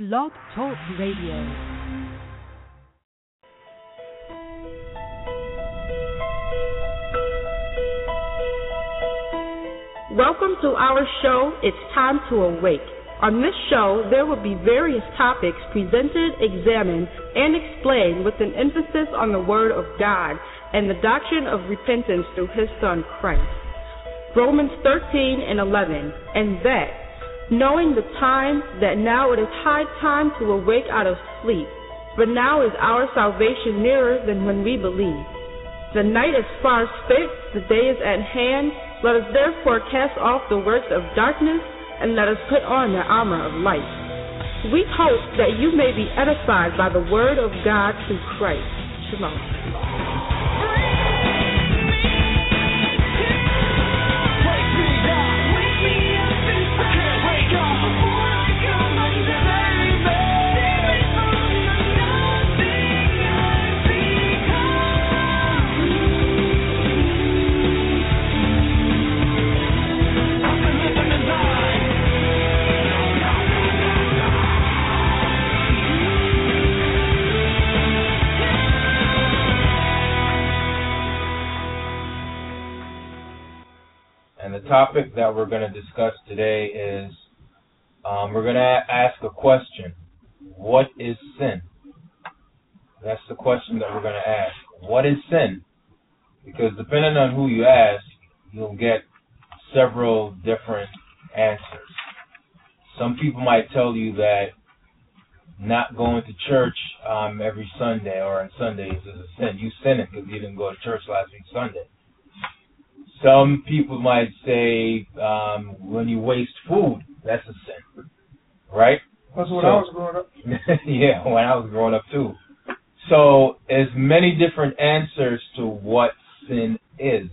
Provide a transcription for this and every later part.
Blog Talk Radio. Welcome to our show, It's Time to Awake. On this show, there will be various topics presented, examined, and explained with an emphasis on the Word of God and the doctrine of repentance through His Son, Christ. Romans 13 and 11, and that, knowing the time, that now it is high time to awake out of sleep, for now is our salvation nearer than when we believed. The night is far spent, the day is at hand. Let us therefore cast off the works of darkness, and let us put on the armor of light. We hope that you may be edified by the word of God through Christ. Shalom. The topic that we're going to discuss today is we're going to ask a question. What is sin? That's the question that we're going to ask. What is sin? Because depending on who you ask, you'll get several different answers. Some people might tell you that not going to church every Sunday or on Sundays is a sin. You sinned because you didn't go to church last week Sunday. Some people might say when you waste food, that's a sin, right? That's when I was growing up. Yeah, when I was growing up too. So there's many different answers to what sin is.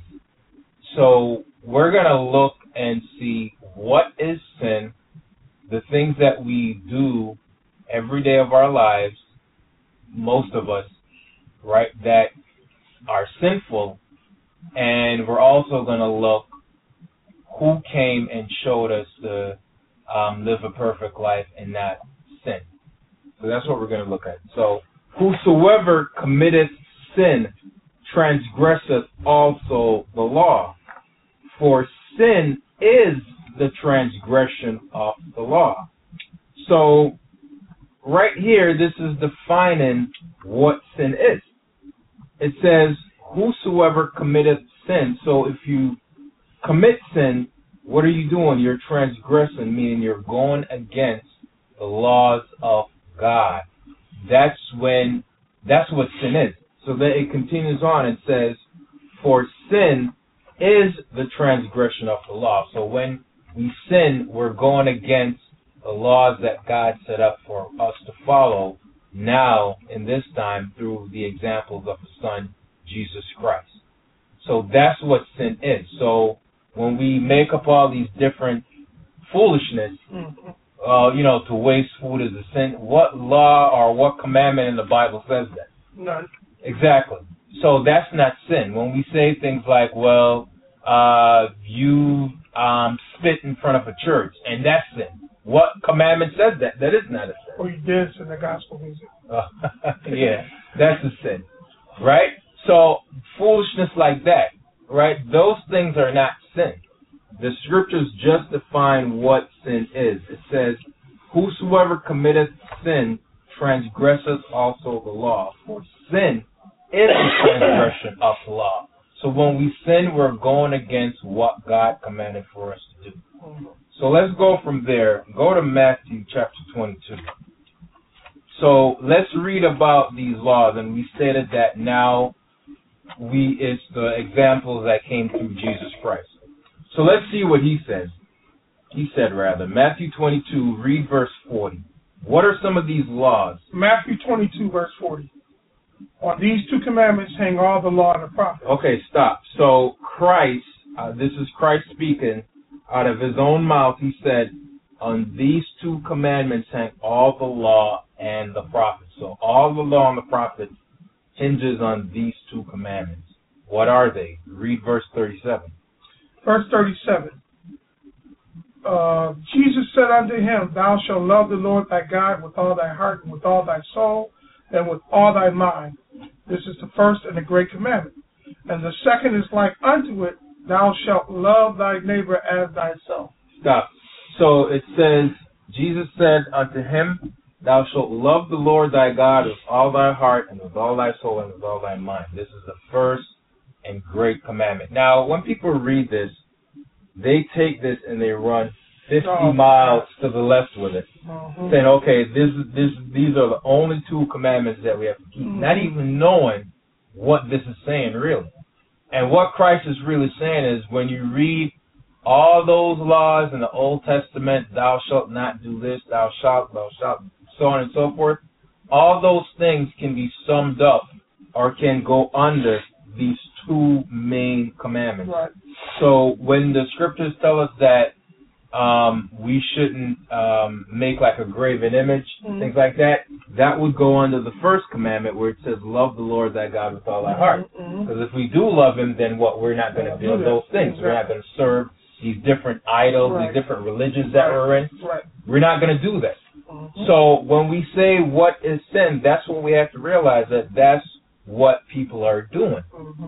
So we're going to look and see what is sin, the things that we do every day of our lives, most of us, right, that are sinful. And we're also going to look who came and showed us to live a perfect life and not sin. So that's what we're going to look at. So, whosoever committeth sin transgresseth also the law. For sin is the transgression of the law. So, right here, this is defining what sin is. It says, whosoever committeth sin. So if you commit sin, what are you doing? You're transgressing, meaning you're going against the laws of God. That's what sin is. So then it continues on and says, for sin is the transgression of the law. So when we sin, we're going against the laws that God set up for us to follow now in this time through the examples of the Son, Jesus Christ. So that's what sin is. So when we make up all these different foolishness, to waste food is a sin, what law or what commandment in the Bible says that? None. Exactly. So that's not sin. When we say things like, you spit in front of a church, and that's sin. What commandment says that? That is not a sin. Or you dance in the gospel music. Yeah, that's a sin. Right? So, foolishness like that, right, those things are not sin. The scriptures just define what sin is. It says, whosoever committeth sin transgresseth also the law. For sin is the transgression of the law. So when we sin, we're going against what God commanded for us to do. So let's go from there. Go to Matthew chapter 22. So let's read about these laws. And we stated that now it's the examples that came through Jesus Christ. So let's see what he says. Matthew 22, read verse 40. What are some of these laws? Matthew 22, verse 40. On these two commandments hang all the law and the prophets. Okay, stop. So Christ, this is Christ speaking, out of his own mouth, he said, on these two commandments hang all the law and the prophets. So all the law and the prophets hinges on these two commandments. What are they? Read verse 37. Verse 37. Jesus said unto him, Thou shalt love the Lord thy God with all thy heart and with all thy soul and with all thy mind. This is the first and the great commandment. And the second is like unto it, Thou shalt love thy neighbor as thyself. Stop. So it says, Jesus said unto him, Thou shalt love the Lord thy God with all thy heart and with all thy soul and with all thy mind. This is the first and great commandment. Now, when people read this, they take this and they run 50 miles to the left with it, saying, okay, these are the only two commandments that we have to keep, not even knowing what this is saying really. And what Christ is really saying is, when you read all those laws in the Old Testament, thou shalt not do this, thou shalt, so on and so forth, all those things can be summed up or can go under these two main commandments. Right. So when the scriptures tell us that we shouldn't make like a graven image, things like that, that would go under the first commandment where it says, love the Lord thy God with all thy heart. Because if we do love him, then what? We're not going to do those things. Exactly. We're not going to serve these different idols, these different religions that we're in. Right. We're not going to do that. So when we say what is sin, that's what we have to realize, that that's what people are doing.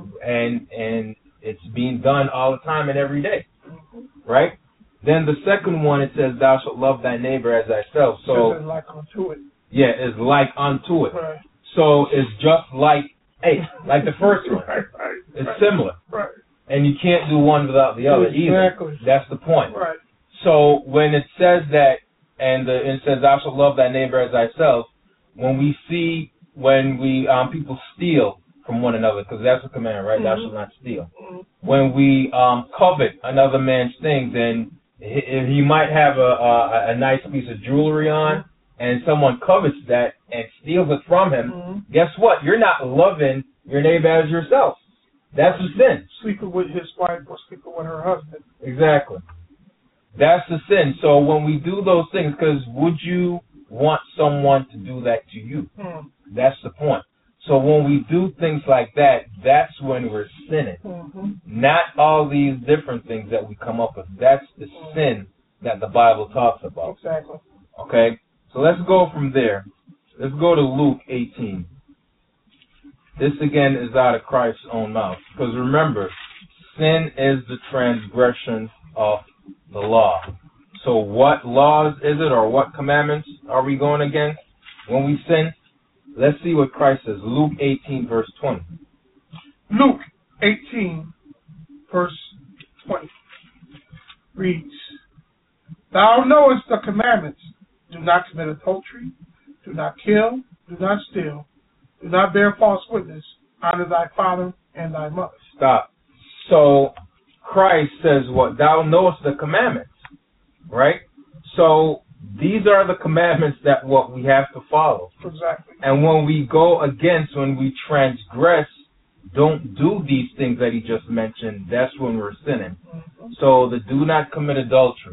And it's being done all the time and every day. Right? Then the second one, it says, thou shalt love thy neighbor as thyself. So it's like unto it. Yeah, it's like unto it. Right. So it's just like the first one. It's similar. Right. And you can't do one without the other either. That's the point. Right. So when it says that, and it says, thou shalt love thy neighbor as thyself, when we people steal from one another, because that's a command, right? Thou shalt not steal. When we covet another man's things, then he might have a nice piece of jewelry on, and someone covets that and steals it from him, guess what? You're not loving your neighbor as yourself. That's a sin. Sleeping with his wife or sleeping with her husband. Exactly. That's the sin. So when we do those things, because would you want someone to do that to you? That's the point. So when we do things like that, that's when we're sinning. Not all these different things that we come up with. That's the sin that the Bible talks about. Exactly. Okay? So let's go from there. Let's go to Luke 18. This again is out of Christ's own mouth. Because remember, sin is the transgression of the law. So what laws is it, or what commandments are we going against when we sin? Let's see what Christ says. Luke 18, verse 20. Luke 18, verse 20 reads, Thou knowest the commandments. Do not commit adultery. Do not kill. Do not steal. Do not bear false witness. Honor thy father and thy mother. Stop. So Christ says what? Thou knowest the commandments. Right? So these are the commandments that what we have to follow. Exactly. And when we go against, when we transgress, don't do these things that he just mentioned, that's when we're sinning. So the do not commit adultery,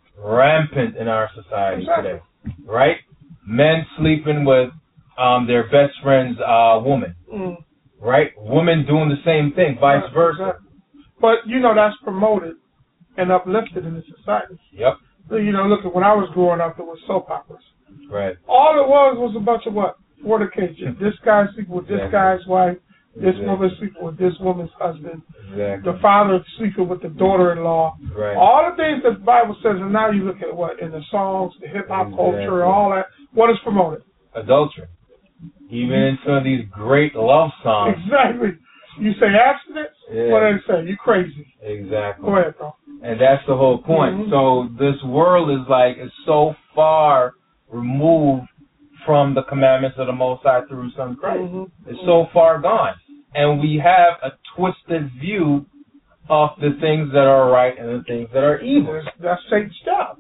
rampant in our society today. Right? Men sleeping with their best friend's woman. Right? Women doing the same thing, vice versa. But, that's promoted and uplifted in the society. Yep. Look at when I was growing up, it was soap operas. Right. All it was a bunch of what? Fornication. This guy sleeping with this guy's wife. This woman sleeping with this woman's husband. The father sleeping with the daughter-in-law. Right. All the things that the Bible says, and now you look at what? In the songs, the hip-hop culture, all that. What is promoted? Adultery. Even in some of these great love songs. Exactly. You say abstinence? Yeah. What do they say? You crazy. Exactly. Go ahead, bro. And that's the whole point. So this world is so far removed from the commandments of the Most High through His Son Christ. It's so far gone. And we have a twisted view of the things that are right and the things that are evil. That's Satan's job.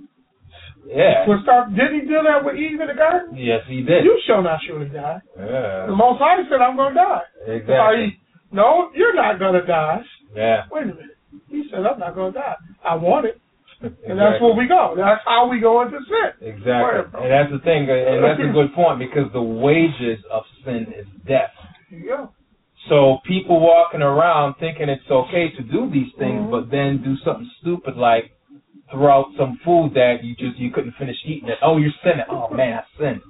Yeah. Didn't he do that with Eve in the garden? Yes, he did. You shall not surely die. Yeah. The Most High said, I'm going to die. Exactly. No, you're not going to die. Yeah. Wait a minute. He said, I'm not going to die. I want it. And that's where we go. That's how we go into sin. Exactly. And that's the thing, and that's a good point, because the wages of sin is death. There you go. So people walking around thinking it's okay to do these things, but then do something stupid like throughout some food that you couldn't finish eating it. Oh, you're sinning. Oh man, I sinned.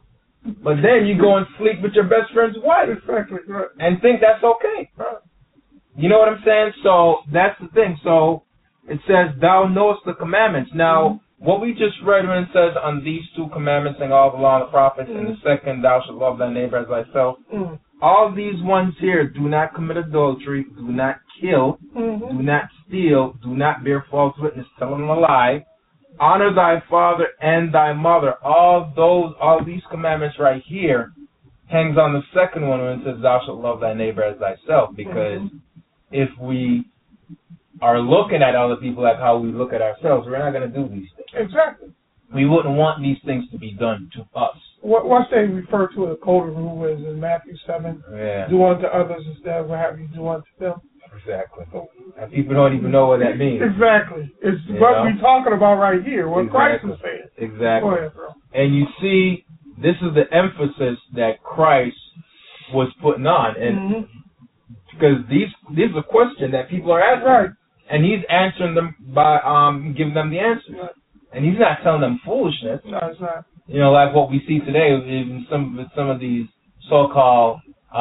But then you go and sleep with your best friend's wife. Exactly. Right. And think that's okay. Right. You know what I'm saying? So that's the thing. So it says, thou knowest the commandments. Now, what we just read when it says, on these two commandments hang all the law and the prophets, and the second, thou shalt love thy neighbor as thyself. All these ones here: do not commit adultery, do not kill, do not steal, do not bear false witness, telling a lie, honor thy father and thy mother. All these commandments right here hangs on the second one when it says, thou shalt love thy neighbor as thyself. Because if we are looking at other people like how we look at ourselves, we're not going to do these things. Exactly. We wouldn't want these things to be done to us. What they refer to as the golden rule is in Matthew 7. Yeah. Do unto others instead of what have you do unto them. Exactly. And people don't even know what that means. Exactly. It's what we're talking about right here, what Christ is saying. Exactly. Go ahead, bro. And you see, this is the emphasis that Christ was putting on. And because these are a question that people are asking. Right. And he's answering them by giving them the answers. Right. And he's not telling them foolishness. No, it's not. You know, like what we see today in some of these so-called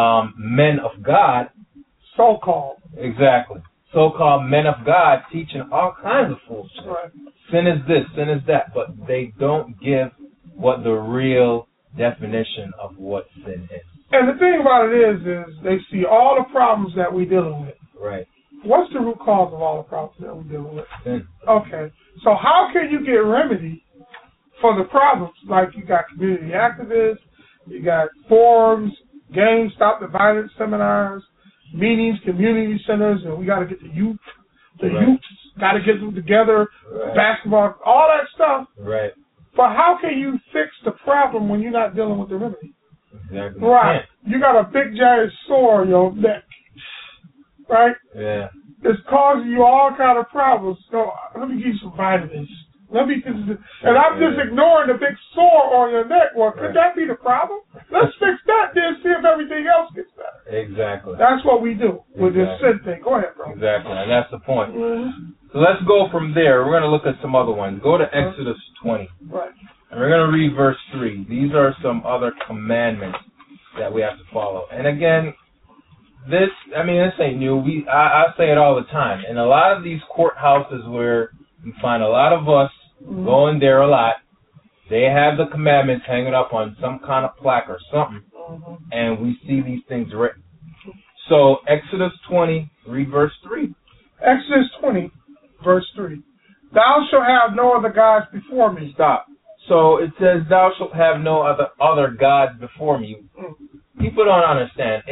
men of God. So-called. Exactly. So-called men of God teaching all kinds of foolishness. Right. Sin is this, sin is that, but they don't give what the real definition of what sin is. And the thing about it is they see all the problems that we're dealing with. Right. What's the root cause of all the problems that we're dealing with? Sin. Okay. So how can you get remedy for the problems? Like you got community activists, you got forums, games, stop the violence seminars, meetings, community centers, and we got to get the youth. The youth got to get them together, basketball, all that stuff. Right. But how can you fix the problem when you're not dealing with the remedy? Exactly. Right. You got a big giant sore on your neck. Right? Yeah. It's causing you all kind of problems. So let me give you some vitamins. And I'm just ignoring the big sore on your neck. Well, could that be the problem? Let's fix that, then see if everything else gets better. Exactly. That's what we do with this sin thing. Go ahead, bro. Exactly, and that's the point. So let's go from there. We're going to look at some other ones. Go to Exodus 20. Right. And we're going to read verse 3. These are some other commandments that we have to follow. And again, this ain't new. I say it all the time. In a lot of these courthouses where you find a lot of us going there a lot, they have the commandments hanging up on some kind of plaque or something, and we see these things written. So Exodus 20, read verse 3. Exodus 20, verse 3. Thou shalt have no other gods before me. Stop. So it says, thou shalt have no other gods before me. People don't understand.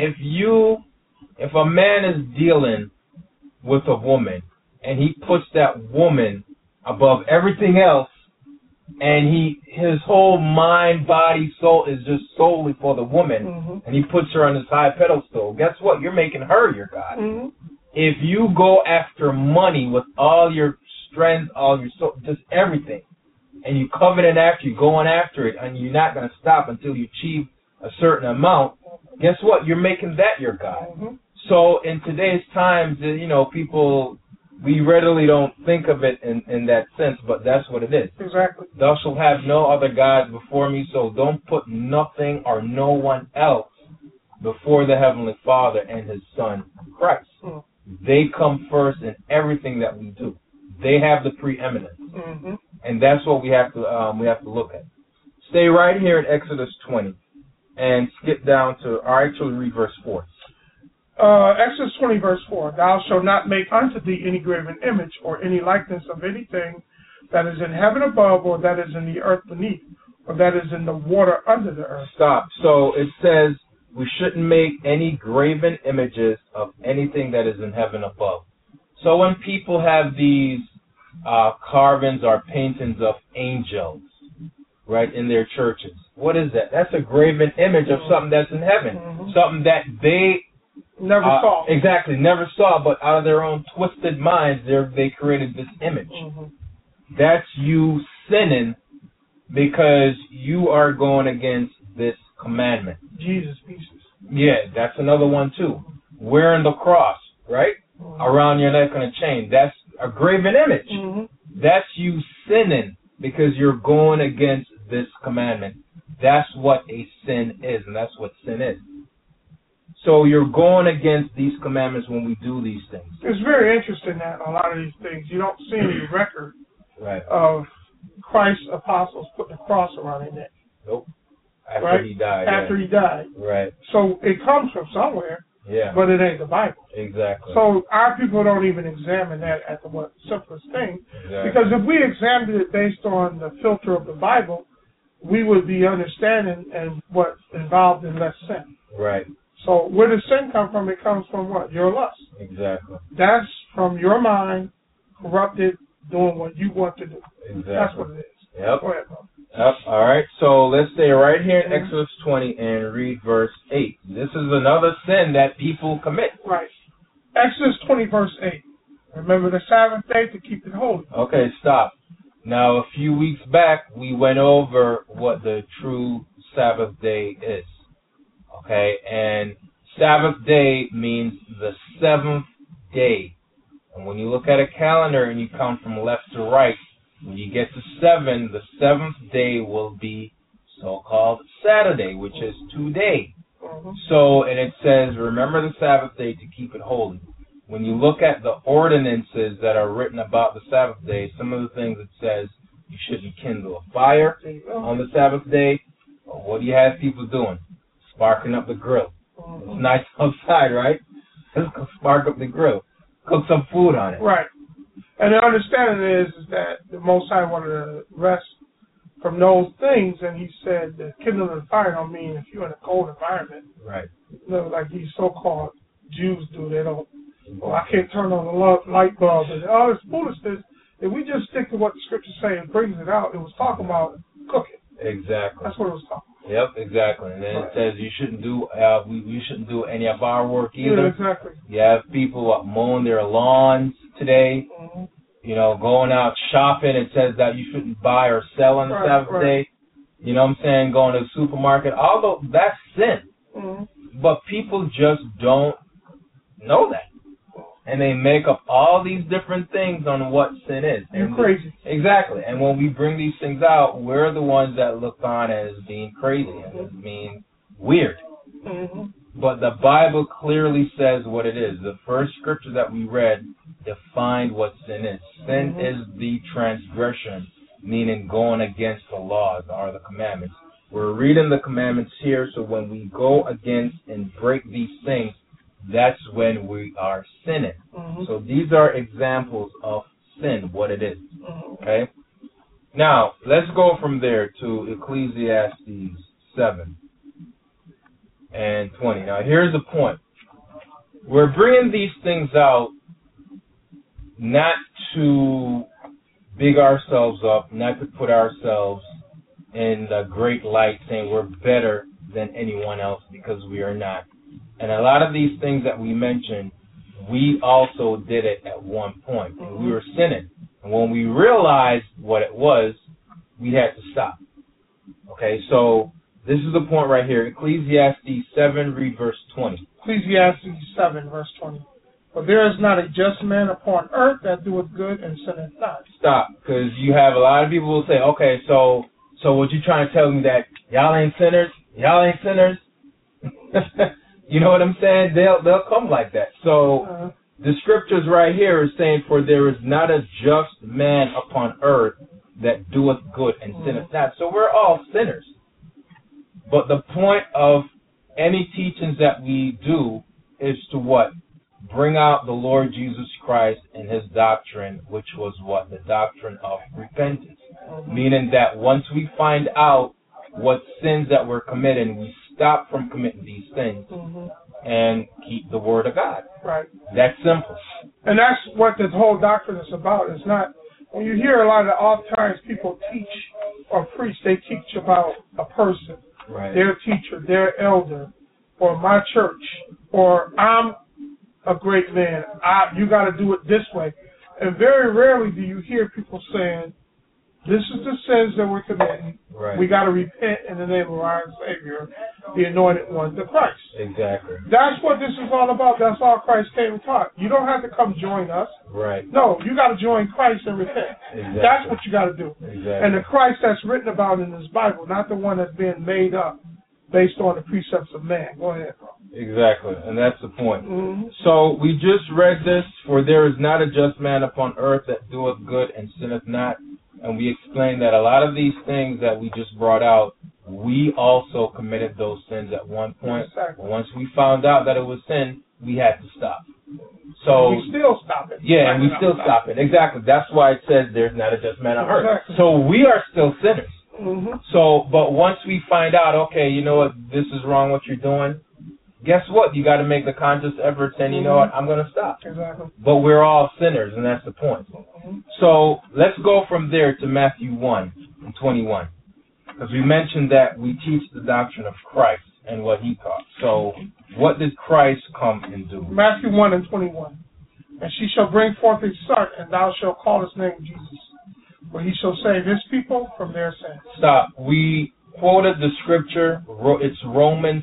If a man is dealing with a woman, and he puts that woman above everything else, and his whole mind, body, soul is just solely for the woman, and he puts her on this high pedestal, guess what? You're making her your God. If you go after money with all your strength, all your soul, just everything, and you coveting after, you're going after it, and you're not going to stop until you achieve a certain amount, guess what? You're making that your God. So in today's times, people, we readily don't think of it in that sense, but that's what it is. Exactly. Thou shalt have no other gods before me, so don't put nothing or no one else before the Heavenly Father and His Son, Christ. They come first in everything that we do. They have the preeminence. And that's what we have to look at. Stay right here in Exodus 20 and skip down to, or actually read verse 4. Exodus 20, verse 4. Thou shalt not make unto thee any graven image or any likeness of anything that is in heaven above, or that is in the earth beneath, or that is in the water under the earth. Stop. So it says we shouldn't make any graven images of anything that is in heaven above. So when people have these carvings or paintings of angels, right, in their churches, what is that? That's a graven image of something that's in heaven, something that they never saw. Exactly, never saw, but out of their own twisted minds, they created this image. That's you sinning because you are going against this commandment. Jesus pieces. Yeah, that's another one too. Wearing the cross, right, around your neck on a chain. That's a graven image. That's you sinning because you're going against this commandment. That's what a sin is, and that's what sin is. So you're going against these commandments when we do these things. It's very interesting that a lot of these things, you don't see any record Right. of Christ's apostles putting a cross around their neck. Nope. After he died. After he died. Right. So it comes from somewhere, Yeah. but it ain't the Bible. Exactly. So our people don't even examine that at the simplest thing. Exactly. Because if we examined it based on the filter of the Bible, we would be understanding and what's involved in less sin. Right. So where does sin come from? It comes from what? Your lust. Exactly. That's from your mind, corrupted, doing what you want to do. Exactly. That's what it is. Yep. Go ahead, bro. Yep. All right. So let's stay right here in Exodus 20 and read verse 8. This is another sin that people commit. Right. Exodus 20, verse 8. Remember the Sabbath day to keep it holy. Okay, stop. Now, a few weeks back, we went over what the true Sabbath day is. Okay, and Sabbath day means the seventh day. And when you look at a calendar and you count from left to right, when you get to 7, the seventh day will be so-called Saturday, which is today. Mm-hmm. So, and it says, remember the Sabbath day to keep it holy. When you look at the ordinances that are written about the Sabbath day, some of the things it says, you shouldn't kindle a fire on the Sabbath day. Well, what do you have people doing? Sparking up the grill. Mm-hmm. It's nice outside, right? Let's go spark up the grill. Cook some food on it. Right. And the understanding is that the Most High wanted to rest from those things, and he said that kindling the fire don't mean if you're in a cold environment. Right. You know, like these so-called Jews do. They don't, oh, I can't turn on the light bulb. And, oh, it's foolishness. If we just stick to what the scriptures say and brings it out, it was talking about cooking. Exactly. That's what it was talking about. Yep, exactly. And then it says you shouldn't do we shouldn't do any of our work either. Yeah, exactly. You have people mowing their lawns today. Mm-hmm. You know, going out shopping. It says that you shouldn't buy or sell on the Sabbath day. You know what I'm saying? Going to the supermarket. Although that's sin. Mm-hmm. But people just don't know that. And they make up all these different things on what sin is. You're crazy. Exactly. And when we bring these things out, we're the ones that look on as being crazy and as being weird. Mm-hmm. But the Bible clearly says what it is. The first scripture that we read defined what sin is. Sin is the transgression, meaning going against the laws or the commandments. We're reading the commandments here, so when we go against and break these things, that's when we are sinning. Mm-hmm. So these are examples of sin, what it is. Mm-hmm. Okay? Now, let's go from there to Ecclesiastes 7 and 20. Now, here's the point. We're bringing these things out not to big ourselves up, not to put ourselves in the great light saying we're better than anyone else, because we are not. And a lot of these things that we mentioned, we also did it at one point, and we were sinning. And when we realized what it was, we had to stop. Okay, so this is the point right here. Ecclesiastes 7, read verse 20. Ecclesiastes 7, verse 20. For there is not a just man upon earth that doeth good and sinneth not. Stop, because you have a lot of people who will say, okay, so what you trying to tell me, that y'all ain't sinners? Y'all ain't sinners? You know what I'm saying? They'll come like that. So the scriptures right here is saying, for there is not a just man upon earth that doeth good and sinneth not. So we're all sinners. But the point of any teachings that we do is to what? Bring out the Lord Jesus Christ and his doctrine, which was what? The doctrine of repentance. Meaning that once we find out what sins that we're committing, we stop from committing these things and keep the word of God. Right. That's simple. And that's what this whole doctrine is about. It's not, when you hear a lot of oft-times people teach or preach, they teach about a person, right, their teacher, their elder, or my church, or I'm a great man, you got to do it this way. And very rarely do you hear people saying, this is the sins that we're committing. Right. We got to repent in the name of our Savior. the anointed one, the Christ. Exactly. That's what this is all about. That's all Christ came and taught. You don't have to come join us. Right. No, you got to join Christ and repent. Exactly. That's what you got to do. Exactly. And the Christ that's written about in this Bible, not the one that's been made up based on the precepts of man. Go ahead, bro. Exactly, and that's the point. Mm-hmm. So we just read this, for there is not a just man upon earth that doeth good and sinneth not. And we explained that a lot of these things that we just brought out, we also committed those sins at one point. Exactly. Once we found out that it was sin, we had to stop. So we still stop it. Yeah, and we still stop it. Exactly. That's why it says there's not a just man on earth. Exactly. So we are still sinners. Mm-hmm. So, but once we find out, okay, you know what, this is wrong what you're doing, guess what? You got to make the conscious effort saying, you know what, I'm going to stop. Exactly. But we're all sinners, and that's the point. Mm-hmm. So let's go from there to Matthew 1:21. Because we mentioned that we teach the doctrine of Christ and what he taught. So what did Christ come and do? Matthew 1:21. And she shall bring forth a son, and thou shalt call his name Jesus. For he shall save his people from their sins. Stop. We quoted the scripture. It's Romans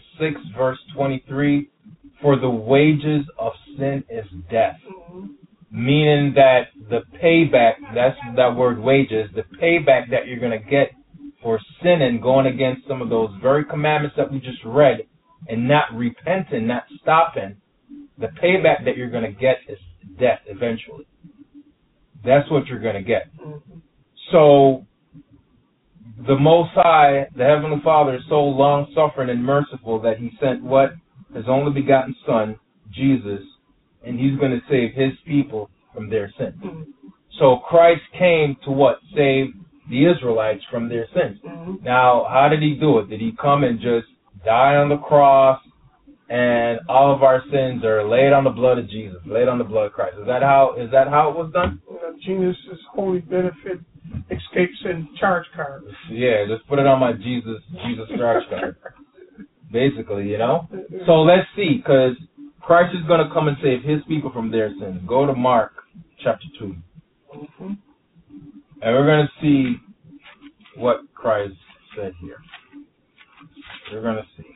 6:23. For the wages of sin is death. Mm-hmm. Meaning that the payback, that's that word wages, the payback that you're going to get for sinning, going against some of those very commandments that we just read, and not repenting, not stopping, the payback that you're going to get is death eventually. That's what you're going to get. Mm-hmm. So, the Most High, the Heavenly Father, is so long-suffering and merciful that he sent what? His only begotten Son, Jesus, and he's going to save his people from their sins. Mm-hmm. So Christ came to what? Save the Israelites from their sins. Mm-hmm. Now, how did he do it? Did he come and just die on the cross and all of our sins are laid on the blood of Jesus, laid on the blood of Christ? Is that how it was done? Jesus' holy benefit escape sin charge card. Yeah, just put it on my Jesus charge card. Basically, you know? So let's see, because Christ is going to come and save his people from their sins. Go to Mark chapter 2. Mm-hmm. And we're going to see what Christ said here. We're going to see.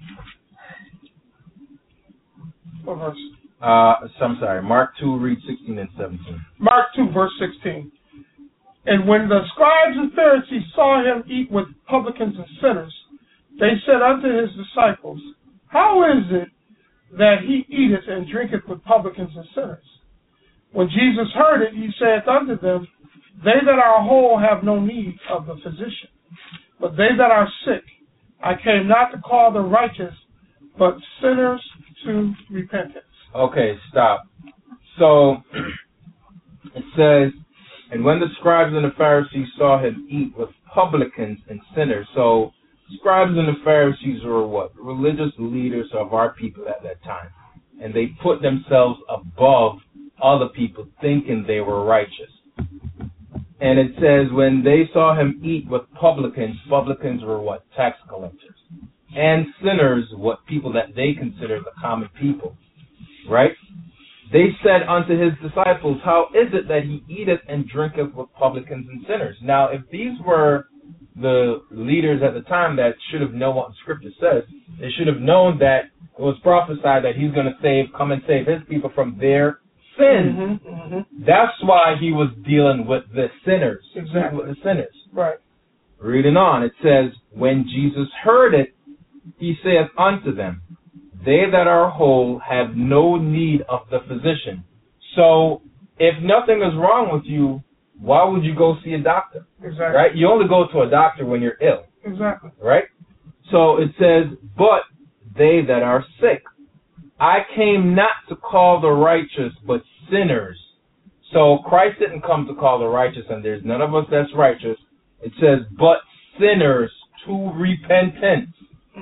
What verse? I'm sorry. Mark 2, read 16 and 17. Mark 2, verse 16. And when the scribes and Pharisees saw him eat with publicans and sinners, they said unto his disciples, How is it that he eateth and drinketh with publicans and sinners? When Jesus heard it, he saith unto them, They that are whole have no need of the physician, but they that are sick. I came not to call the righteous, but sinners to repentance. Okay, stop. So, it says, and when the scribes and the Pharisees saw him eat with publicans and sinners. So, scribes and the Pharisees were what? Religious leaders of our people at that time. And they put themselves above other people, thinking they were righteous. And it says, when they saw him eat with publicans, publicans were what? Tax collectors. And sinners, what? People that they consider the common people. Right? They said unto his disciples, How is it that he eateth and drinketh with publicans and sinners? Now, if these were the leaders at the time that should have known what the scripture says, they should have known that it was prophesied that he's going to come and save his people from their sins. Mm-hmm, mm-hmm. That's why he was dealing with the sinners. Exactly. With the sinners. Right. Reading on, it says, When Jesus heard it, he saith unto them, They that are whole have no need of the physician. So, if nothing is wrong with you, why would you go see a doctor? Exactly. Right? You only go to a doctor when you're ill. Exactly. Right? So it says, But they that are sick. I came not to call the righteous, but sinners. So Christ didn't come to call the righteous, and there's none of us that's righteous. It says, but sinners to repentance.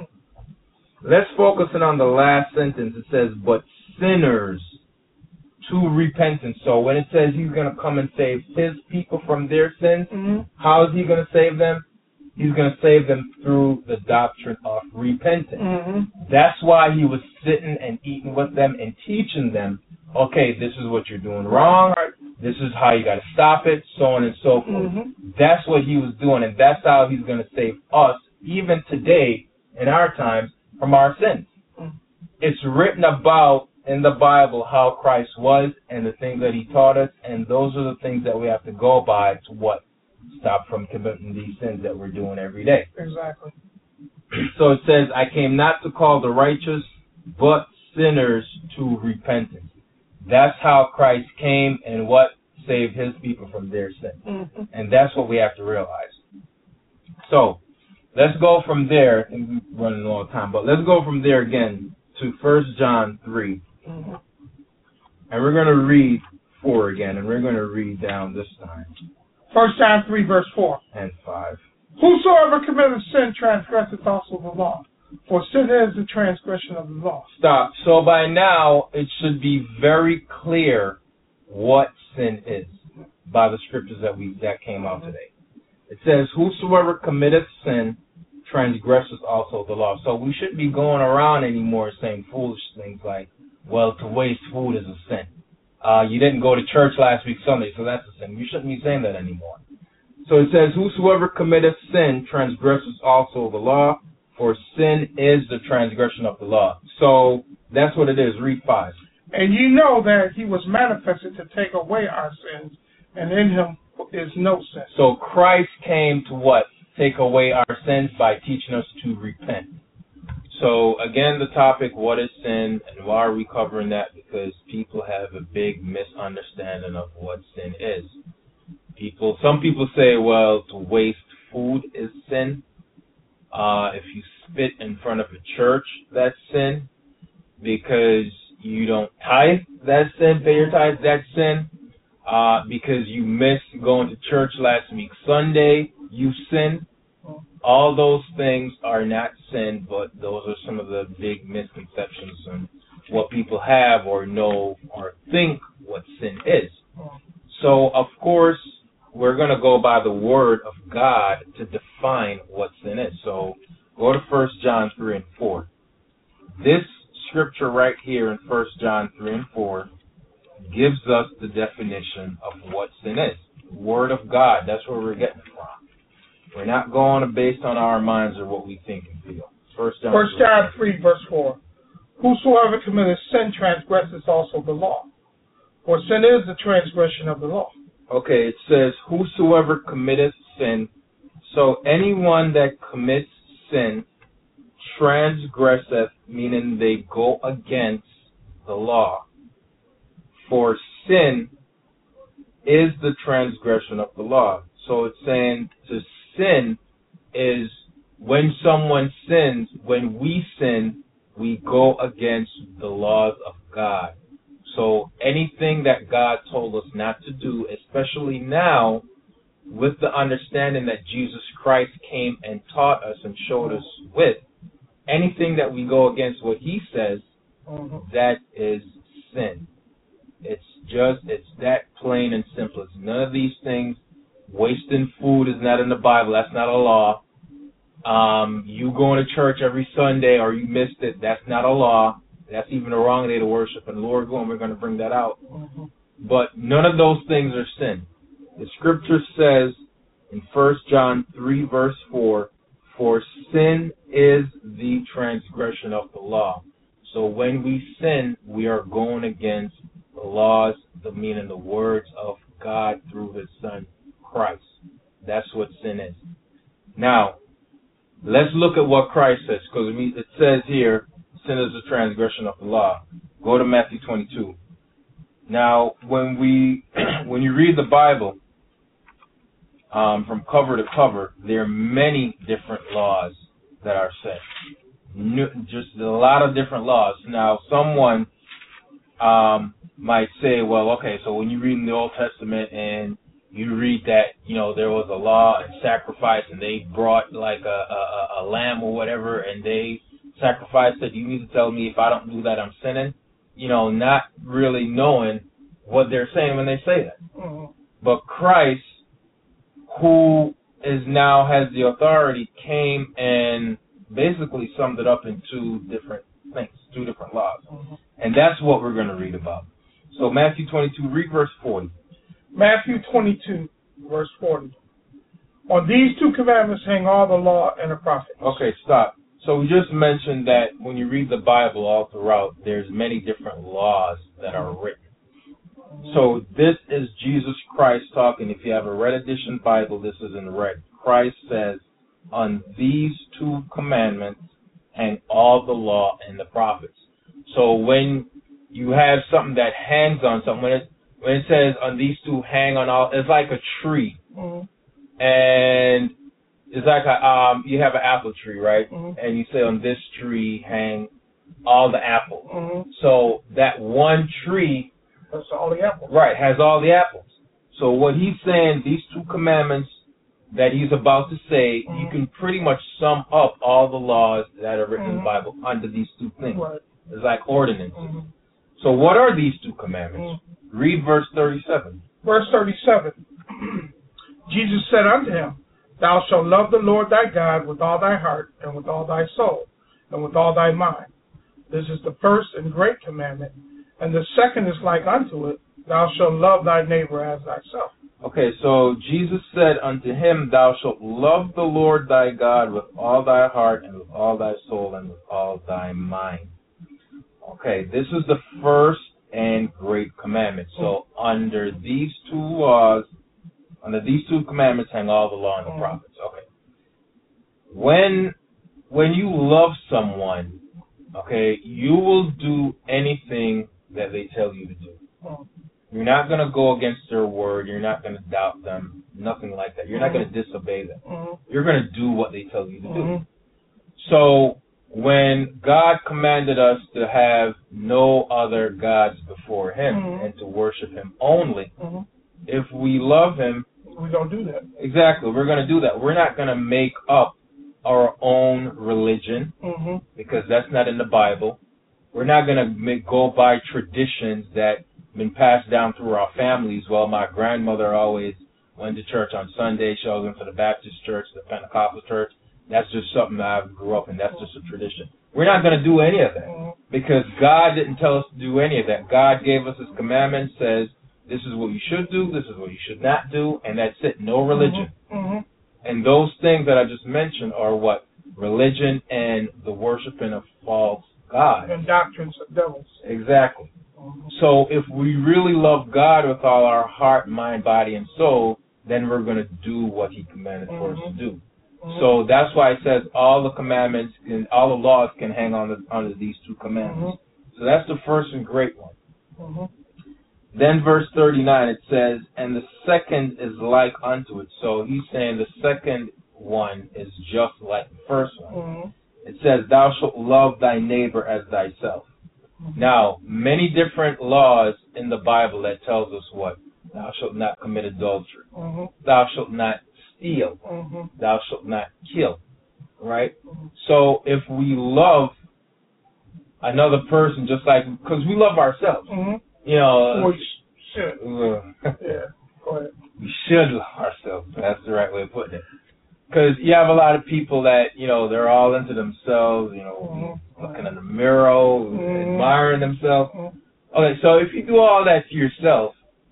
Let's focus in on the last sentence. It says, but sinners to repentance. So when it says he's going to come and save his people from their sins, how is he going to save them? He's going to save them through the doctrine of repentance. That's why he was sitting and eating with them and teaching them, okay, this is what you're doing wrong. This is how you got to stop it, so on and so forth. That's what he was doing, and that's how he's going to save us, even today, in our times, from our sins. It's written about in the Bible how Christ was and the things that he taught us, and those are the things that we have to go by to what? Stop from committing these sins that we're doing every day. Exactly. So it says, I came not to call the righteous, but sinners to repentance. That's how Christ came and what saved his people from their sins. And that's what we have to realize. So let's go from there. I think we're running a long time, but let's go from there again to 1 John 3. And we're going to read 4 again, and we're going to read down this time. 1 John 3, verse 4. And 5. Whosoever committeth sin transgresseth also the law, for sin is the transgression of the law. Stop. So by now, it should be very clear what sin is by the scriptures that came out today. It says, whosoever committeth sin transgresses also the law. So we shouldn't be going around anymore saying foolish things like, well, to waste food is a sin. You didn't go to church last week Sunday, so that's a sin. We shouldn't be saying that anymore. So it says, whosoever committeth sin transgresses also the law, for sin is the transgression of the law. So that's what it is. Read 5. And ye know that he was manifested to take away our sins, and in him is no sin. So Christ came to what? Take away our sins by teaching us to repent. So again, the topic, what is sin, and why are we covering that? Because people have a big misunderstanding of what sin is. Some people say, well, to waste food is sin. If you spit in front of a church, that's sin. Because you don't tithe, that's sin. Pay your tithe, that's sin. Because you missed going to church last week Sunday, you sin. All those things are not sin, but those are some of the big misconceptions on what people have or know or think what sin is. So, of course, we're going to go by the word of God to define what sin is. So, go to 1 John 3 and 4. This scripture right here in 1 John 3 and 4 gives us the definition of what sin is. The word of God, that's where we're getting it from. We're not going based on our minds or what we think and feel. 1 John 3, verse 4. Whosoever committeth sin transgresses also the law, for sin is the transgression of the law. Okay, it says, whosoever committeth sin. So anyone that commits sin transgresseth, meaning they go against the law. For sin is the transgression of the law. So it's saying to sin is when someone sins, when we sin, we go against the laws of God. So anything that God told us not to do, especially now, with the understanding that Jesus Christ came and taught us and showed us with, anything that we go against what he says, that is sin. It's that plain and simple. It's none of these things. Wasting food is not in the Bible. That's not a law. You going to church every Sunday or you missed it, that's not a law. That's even a wrong day to worship. And Lord willing, we're going to bring that out. But none of those things are sin. The scripture says in 1 John 3, verse 4, for sin is the transgression of the law. So when we sin, we are going against the laws, meaning the words of God through his Son, Christ. That's what sin is. Now, let's look at what Christ says, because it says here, sin is the transgression of the law. Go to Matthew 22. Now, when you read the Bible, from cover to cover, there are many different laws that are set. Just a lot of different laws. Now, someone might say, well, okay, so when you read in the Old Testament and you read that, there was a law and sacrifice and they brought like a lamb or whatever and they sacrificed it, you need to tell me if I don't do that, I'm sinning? Not really knowing what they're saying when they say that. But Christ, who now has the authority, came and basically summed it up in two different things, two different laws. And that's what we're going to read about. So Matthew 22, read verse 40. Matthew 22, verse 40. On these two commandments hang all the law and the prophets. Okay, stop. So we just mentioned that when you read the Bible all throughout, there's many different laws that are written. So this is Jesus Christ talking. If you have a red edition Bible, this is in red. Christ says, on these two commandments hang all the law and the prophets. So when you have something that hangs on something, when it says on these two hang on all, it's like a tree. And it's like you have an apple tree, right? And you say on this tree hang all the apples. So that one tree, that's all the apples. Right, has all the apples. So what he's saying, these two commandments that he's about to say, you can pretty much sum up all the laws that are written in the Bible under these two things. Right. It's like ordinances. So what are these two commandments? Read verse 37. Verse 37. Jesus said unto him, Thou shalt love the Lord thy God with all thy heart, and with all thy soul, and with all thy mind. This is the first and great commandment. And the second is like unto it, Thou shalt love thy neighbor as thyself. Okay, so Jesus said unto him, Thou shalt love the Lord thy God with all thy heart, and with all thy soul, and with all thy mind. Okay, this is the first and great commandment. So under these two laws, under these two commandments hang all the law and the prophets. Okay. When you love someone, okay, you will do anything that they tell you to do. You're not going to go against their word. You're not going to doubt them. Nothing like that. You're not going to disobey them. You're going to do what they tell you to do. So when God commanded us to have no other gods before him and to worship him only, if we love him, we don't do that. Exactly. We're going to do that. We're not going to make up our own religion because that's not in the Bible. We're not going to go by traditions that have been passed down through our families. Well, my grandmother always went to church on Sunday. She always went to the Baptist church, the Pentecostal church. That's just something I grew up in. That's just a tradition. We're not going to do any of that because God didn't tell us to do any of that. God gave us his commandment, says this is what you should do, this is what you should not do, and that's it. No religion. And those things that I just mentioned are what? Religion and the worshiping of false gods. And doctrines of devils. Exactly. So if we really love God with all our heart, mind, body, and soul, then we're going to do what he commanded for us to do. So that's why it says all the commandments and all the laws can hang on under these two commandments. So that's the first and great one. Then verse 39, it says, and the second is like unto it. So he's saying the second one is just like the first one. It says, thou shalt love thy neighbor as thyself. Now, many different laws in the Bible that tells us what? Thou shalt not commit adultery. Thou shalt not steal. Thou shalt not kill. Right? So if we love another person just like, because we love ourselves. You know. Well, you should. Yeah, go ahead. We should love ourselves. That's the right way of putting it. Because you have a lot of people that, you know, they're all into themselves, you know, looking in the mirror, admiring themselves. Okay, so if you do all that to yourself,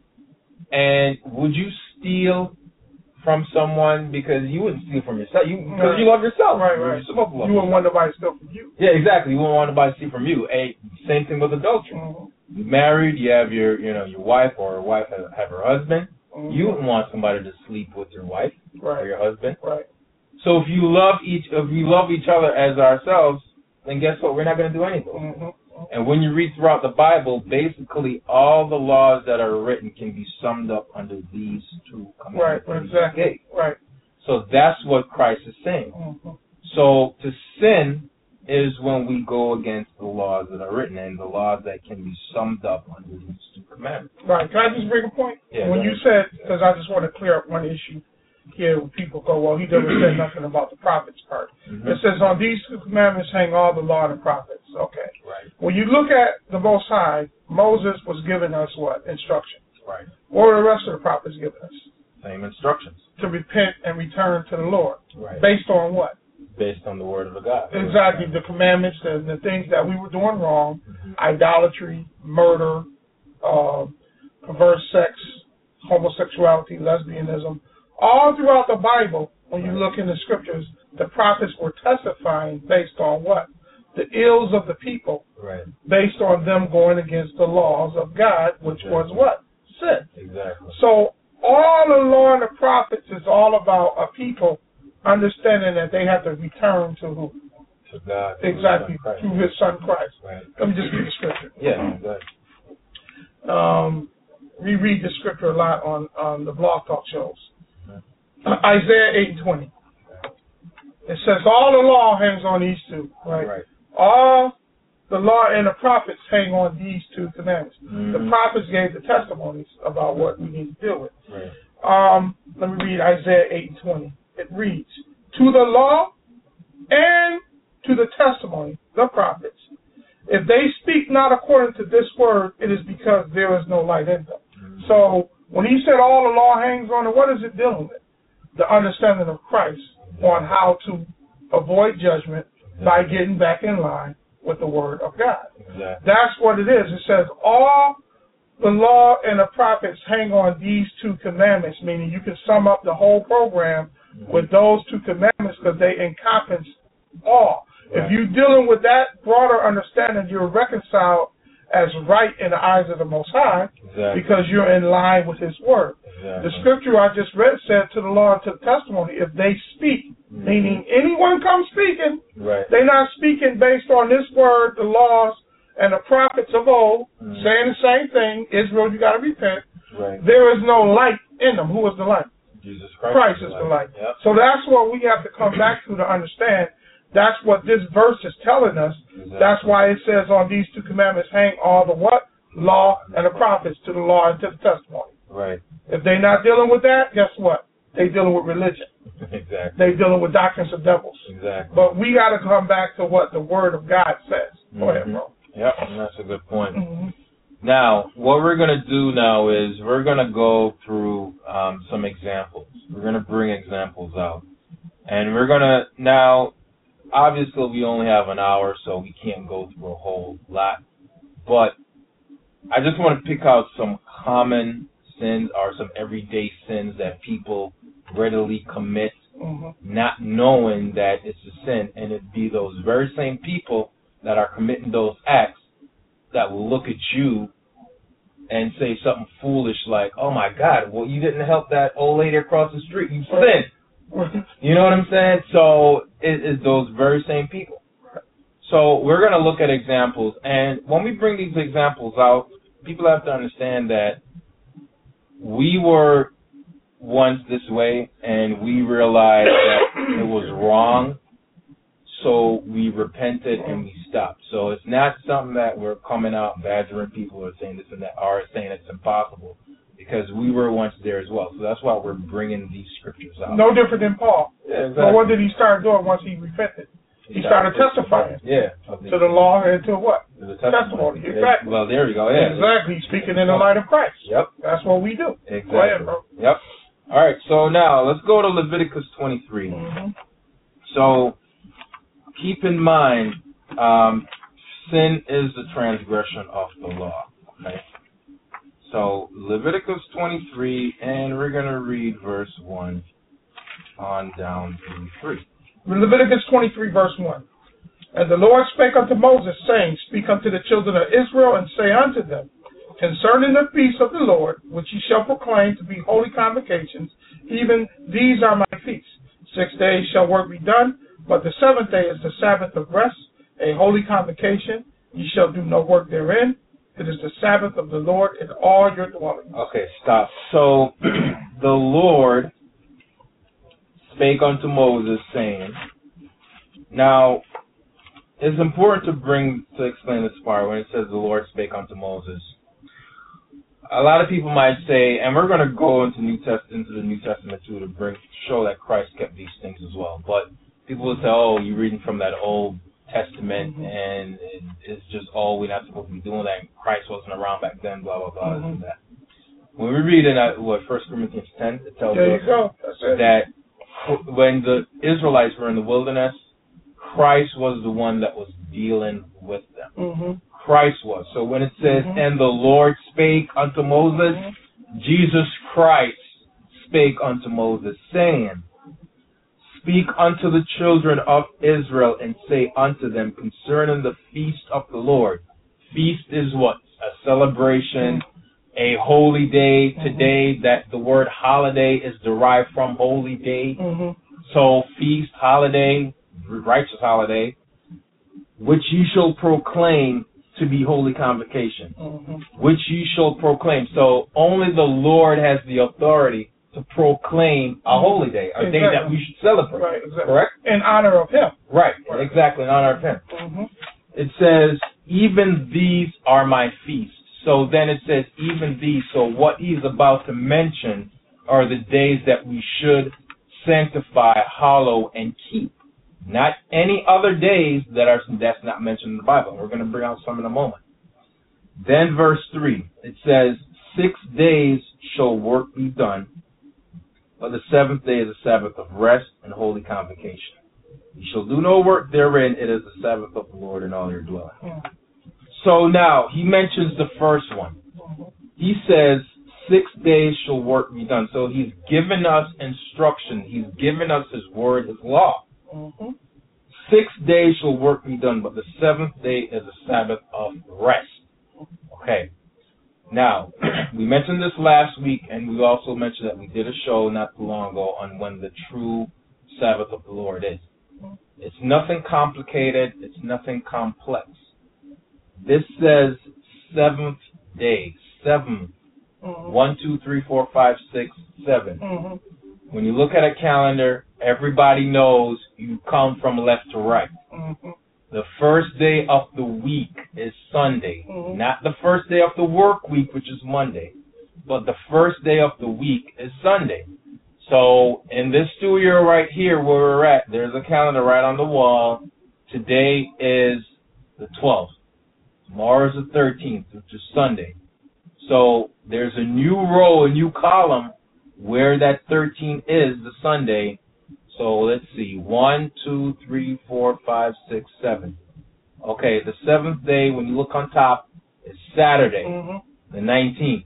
and would you steal from someone because you wouldn't steal from yourself? Because you love yourself. Right. You're supposed to love you wouldn't want nobody to steal from you. Yeah, exactly. You wouldn't want nobody to steal from you. Same thing with adultery. You're married, you have your wife, or your wife have her husband. You wouldn't want somebody to sleep with your wife or your husband. Right. So if you love each other as ourselves, then guess what? We're not going to do anything. And when you read throughout the Bible, basically all the laws that are written can be summed up under these two commandments. Right. Exactly. Right. So that's what Christ is saying. So to sin is when we go against the laws that are written and the laws that can be summed up under these two commandments. Right. Can I just bring a point? Yeah, when you said, because I just want to clear up one issue here, when people go, well, he doesn't say nothing about the prophets part. It says, on these two commandments hang all the law and the prophets. Okay. Right. When you look at the Most High, Moses was giving us what? Instructions. Right. What were the rest of the prophets giving us? Same instructions. To repent and return to the Lord. Right. Based on what? Based on the word of the God. Exactly. The commandments, the things that we were doing wrong, idolatry, murder, perverse sex, homosexuality, lesbianism. All throughout the Bible, when you look in the scriptures, the prophets were testifying based on what? The ills of the people, right, based on them going against the laws of God, which was what? Sin. exactly. So all the law and the prophets is all about a people understanding that they have to return to who? To God. Exactly, through His Son Christ. Right. Let me just read the scripture. Yeah, exactly. We read the scripture a lot on the Blog Talk shows. Isaiah 8:20. It says all the law hangs on these two, right? Right. All the law and the prophets hang on these two commandments. Mm-hmm. The prophets gave the testimonies about what we need to deal with. Right. Let me read Isaiah 8:20. It reads, to the law and to the testimony, the prophets, if they speak not according to this word, it is because there is no light in them. Mm-hmm. So when he said all the law hangs on it, what is it dealing with? The understanding of Christ on how to avoid judgment by getting back in line with the word of God. Exactly. That's what it is. It says all the law and the prophets hang on these two commandments, meaning you can sum up the whole program with those two commandments because they encompass all. Right. If you're dealing with that broader understanding, you're reconciled as right in the eyes of the Most High, because you're in line with His word. The scripture I just read said to the law and to the testimony, if they speak, meaning anyone comes speaking, they're not speaking based on this word, the laws, and the prophets of old, saying the same thing, Israel, you got to repent. There is no light in them. Who is the light? Jesus Christ. Christ is the light. Yep. So that's what we have to come back to understand. That's what this verse is telling us. That's why it says on these two commandments hang all the what? Law and the prophets, to the law and to the testimony. Right. If they're not dealing with that, guess what? They're dealing with religion. Exactly. They're dealing with doctrines of devils. Exactly. But we got to come back to what the word of God says. Go ahead, bro. Yep, and that's a good point. Now, what we're going to do now is we're going to go through some examples. We're going to bring examples out. And we're going to now... Obviously, we only have an hour, so we can't go through a whole lot. But I just want to pick out some common sins or some everyday sins that people readily commit, not knowing that it's a sin. And it'd be those very same people that are committing those acts that will look at you and say something foolish like, oh, my God, well, you didn't help that old lady across the street. You sinned. You know what I'm saying? So it's those very same people. So we're going to look at examples. And when we bring these examples out, people have to understand that we were once this way, and we realized that it was wrong. So we repented and we stopped. So it's not something that we're coming out badgering people or saying this and that, or saying it's impossible. Because we were once there as well. So that's why we're bringing these scriptures out. No different than Paul. Yeah, exactly. So what did he start doing once he repented? He started testifying. Yeah. To the law and to what? To the testimony. Exactly. Well, there you go. Yeah. Exactly. Speaking in the light of Christ. Yep. That's what we do. Exactly. Go ahead, bro. Yep. All right. So now let's go to Leviticus 23. So keep in mind, sin is the transgression of the law. Okay. So, Leviticus 23, and we're going to read verse 1 on down to 3. Leviticus 23, verse 1. And the Lord spake unto Moses, saying, Speak unto the children of Israel, and say unto them, Concerning the feasts of the Lord, which ye shall proclaim to be holy convocations, even these are my feasts. 6 days shall work be done, but the 7th day is the Sabbath of rest, a holy convocation. Ye shall do no work therein. It is the Sabbath of the Lord in all your dwellings. Okay, stop. So, the Lord spake unto Moses, saying, now, it's important to explain this part when it says the Lord spake unto Moses. A lot of people might say, and we're going to go into the New Testament too to show that Christ kept these things as well. But people will say, oh, you're reading from that Old Testament, and it's just, oh, we're not supposed to be doing that. Christ wasn't around back then, blah, blah, blah, this and that. When we read in, 1 Corinthians 10, it tells us that when the Israelites were in the wilderness, Christ was the one that was dealing with them. Christ was. So when it says, and the Lord spake unto Moses, Jesus Christ spake unto Moses, saying, Speak unto the children of Israel and say unto them concerning the feast of the Lord. Feast is what? A celebration, a holy day. Today, that the word holiday is derived from holy day. So feast, holiday, righteous holiday, which ye shall proclaim to be holy convocation, which ye shall proclaim. So only the Lord has the authority to proclaim a holy day, a day that we should celebrate. Right, exactly. Correct? In honor of Him. Right, exactly, in honor of Him. It says, even these are my feasts. So then it says, even these. So what he's about to mention are the days that we should sanctify, hallow, and keep. Not any other days that's not mentioned in the Bible. We're going to bring out some in a moment. Then verse 3, it says, 6 days shall work be done, but the seventh day is a Sabbath of rest and holy convocation. You shall do no work therein. It is the Sabbath of the Lord in all your dwelling. So now, he mentions the first one. He says, 6 days shall work be done. So he's given us instruction. He's given us his word, his law. 6 days shall work be done, but the seventh day is a Sabbath of rest. Okay. Now, we mentioned this last week, and we also mentioned that we did a show not too long ago on when the true Sabbath of the Lord is. It's nothing complicated. It's nothing complex. This says seventh day. 7. 1, 2, 3, 4, 5, 6, 7. When you look at a calendar, everybody knows you come from left to right. The first day of the week is Sunday. Not the first day of the work week, which is Monday. But the first day of the week is Sunday. So in this studio right here where we're at, there's a calendar right on the wall. Today is the 12th. Tomorrow is the 13th, which is Sunday. So there's a new row, a new column where that 13 is the Sunday. So let's see, 1, 2, 3, 4, 5, 6, 7. Okay, the seventh day, when you look on top, is Saturday, the 19th.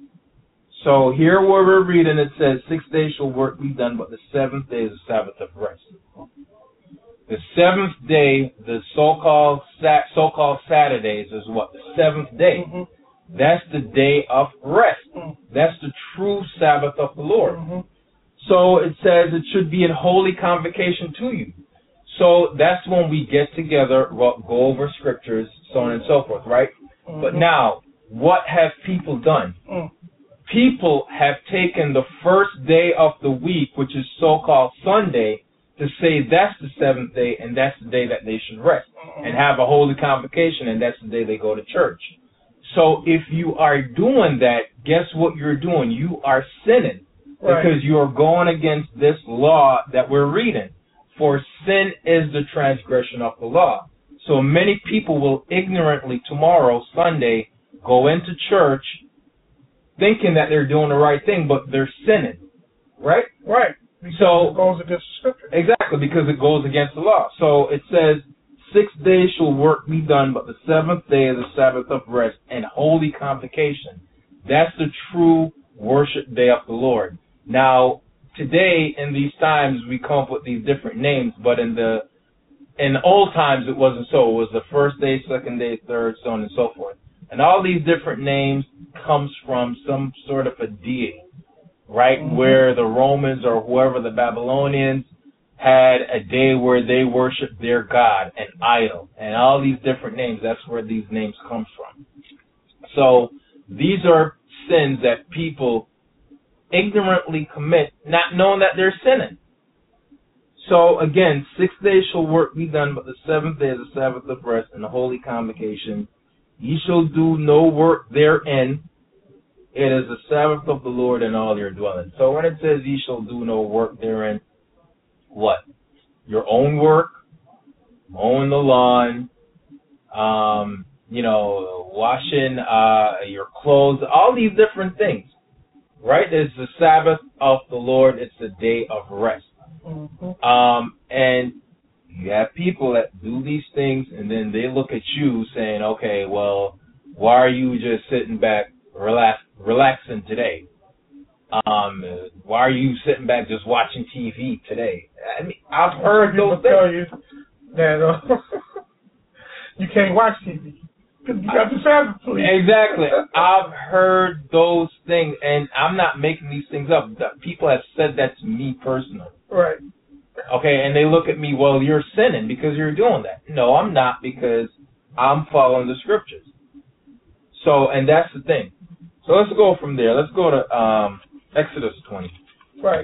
So here where we're reading, it says, 6 days shall work be done, but the seventh day is the Sabbath of rest. The seventh day, the so-called Saturdays is what? The seventh day. That's the day of rest. That's the true Sabbath of the Lord. So it says it should be in holy convocation to you. So that's when we get together, go over scriptures, so on and so forth, right? But now, what have people done? People have taken the first day of the week, which is so-called Sunday, to say that's the seventh day and that's the day that they should rest and have a holy convocation, and that's the day they go to church. So if you are doing that, guess what you're doing? You are sinning. Because you are going against this law that we're reading. For sin is the transgression of the law. So many people will ignorantly tomorrow, Sunday, go into church thinking that they're doing the right thing, but they're sinning. Right? Right. Because it goes against the scripture. Exactly, because it goes against the law. So it says, 6 days shall work be done, but the seventh day is the Sabbath of rest and holy convocation. That's the true worship day of the Lord. Now, today, in these times, we come up with these different names, but in the old times, it wasn't so. It was the first day, second day, third, so on and so forth. And all these different names comes from some sort of a deity, right? Where the Romans or whoever, the Babylonians, had a day where they worshiped their god, an idol. And all these different names, that's where these names come from. So, these are sins that people ignorantly commit, not knowing that they're sinning. So again, 6 days shall work be done, but the seventh day is the Sabbath of rest and the holy convocation. Ye shall do no work therein. It is the Sabbath of the Lord in all your dwellings. So when it says ye shall do no work therein, what? Your own work, mowing the lawn, washing your clothes, all these different things. Right? It's the Sabbath of the Lord. It's the day of rest. And you have people that do these things, and then they look at you saying, okay, well, why are you just sitting back, relaxing today? Why are you sitting back just watching TV today? I mean, I've heard those things. Tell you that you can't watch TV because you got the Sabbath, please. Exactly. I've heard those things, and I'm not making these things up. People have said that to me personally. Right. Okay, and they look at me, well, you're sinning because you're doing that. No, I'm not, because I'm following the scriptures. So, and that's the thing. So let's go from there. Let's go to Exodus 20. Right.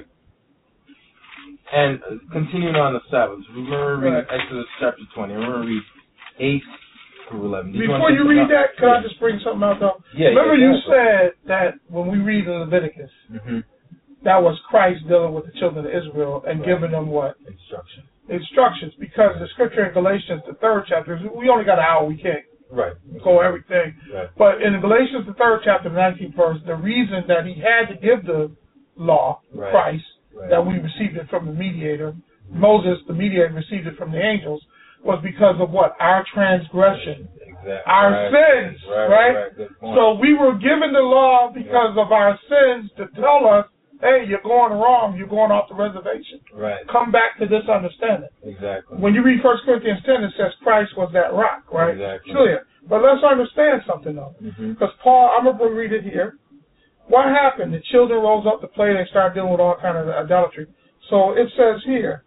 And continuing on the Sabbath. We're going to read Exodus chapter 20. We're going to read 8 through 11. Before you read that, can I just bring something out, though? Yeah. Remember you said that when we read in Leviticus, that was Christ dealing with the children of Israel and giving them what? Instructions. Because the scripture in Galatians, the 3rd chapter, we only got an hour, we can't go everything. Right. But in Galatians, the 3rd chapter, the 19th verse, the reason that he had to give the law, Christ, that we received it from the mediator, Moses, the mediator, received it from the angels, was because of what? Our transgression. Our sins, right? So we were given the law because of our sins to tell us, hey, you're going wrong, you're going off the reservation. Right. Come back to this understanding. Exactly. When you read 1 Corinthians 10, it says Christ was that rock, right? Exactly. Clear. But let's understand something, though. Because Paul, I'm going to read it here. What happened? The children rose up to play. They started dealing with all kind of idolatry. So it says here,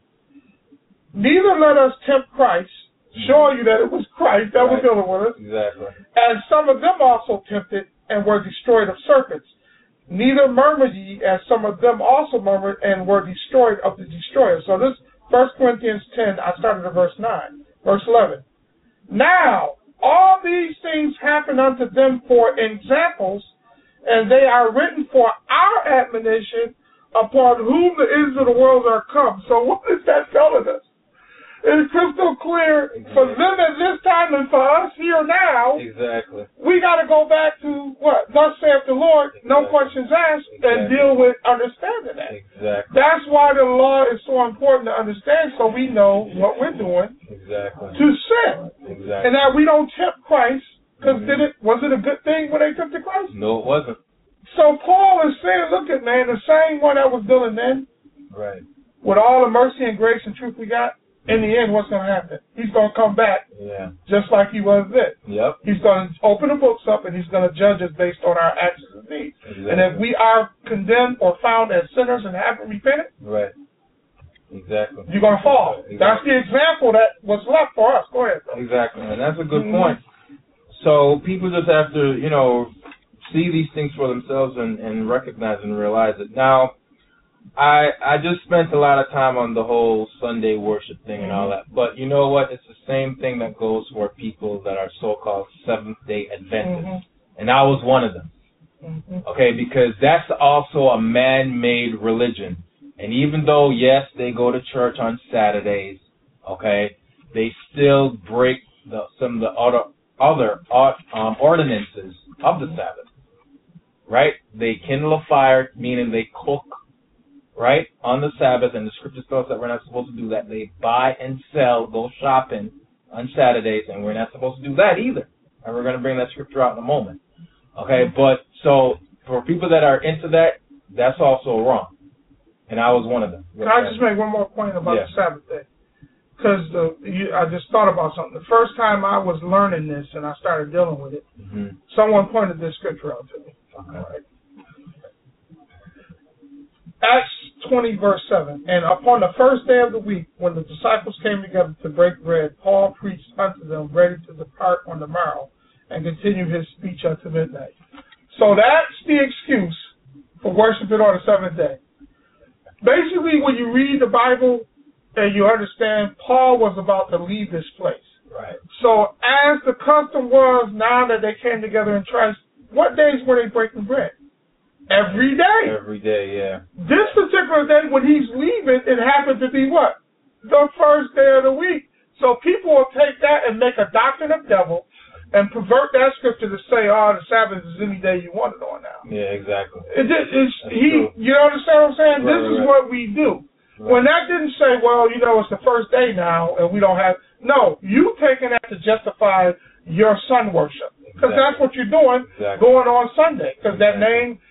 neither let us tempt Christ, showing you that it was Christ that was dealing with us. Exactly. And some of them also tempted and were destroyed of serpents. Neither murmur ye, as some of them also murmured and were destroyed of the destroyer. So this 1 Corinthians 10, I started at verse 9. Verse 11. Now, all these things happen unto them for examples, and they are written for our admonition, upon whom the ends of the world are come. So what is that telling us? It's crystal clear for them at this time and for us here now. Exactly. We got to go back to what? Thus saith the Lord, no questions asked, and deal with understanding that. Exactly. That's why the law is so important to understand, so we know what we're doing to sin. Exactly. And that we don't tempt Christ, because was it a good thing when they tempted Christ? No, it wasn't. So Paul is saying, look at, man, the same one that was dealing then, with all the mercy and grace and truth we got, in the end, what's going to happen? He's going to come back just like he was then. Yep. He's going to open the books up, and he's going to judge us based on our actions and deeds. Exactly. And if we are condemned or found as sinners and haven't repented, you're going to fall. Exactly. That's the example that was left for us. Go ahead. Exactly, and that's a good point. So people just have to, see these things for themselves and recognize and realize it. Now, I just spent a lot of time on the whole Sunday worship thing and all that. But you know what? It's the same thing that goes for people that are so-called Seventh-day Adventists. And I was one of them. Okay, because that's also a man-made religion. And even though, yes, they go to church on Saturdays, okay, they still break some of the other ordinances of the Sabbath. Right? They kindle a fire, meaning they cook, right, on the Sabbath, and the scripture tells us that we're not supposed to do that. They buy and sell, go shopping on Saturdays, and we're not supposed to do that either. And we're going to bring that scripture out in a moment. Okay, but so for people that are into that, that's also wrong. And I was one of them. Can I just make one more point about the Sabbath day? Because I just thought about something. The first time I was learning this and I started dealing with it, someone pointed this scripture out to me. Okay. All right. Acts 20, verse 7. And upon the first day of the week, when the disciples came together to break bread, Paul preached unto them, ready to depart on the morrow, and continue his speech unto midnight. So that's the excuse for worshiping on the seventh day. Basically, when you read the Bible and you understand, Paul was about to leave this place. Right. So as the custom was, now that they came together in Christ, what days were they breaking bread? Every day. Every day, yeah. This particular day, when he's leaving, it happened to be what? The first day of the week. So people will take that and make a doctrine of devil and pervert that scripture to say, oh, the Sabbath is any day you want it on now. Yeah, exactly. You understand what I'm saying? This is what we do. Right. When that didn't say, well, it's the first day now and we don't have... No, you taking that to justify your sun worship. Because that's what you're doing going on Sunday. Because that name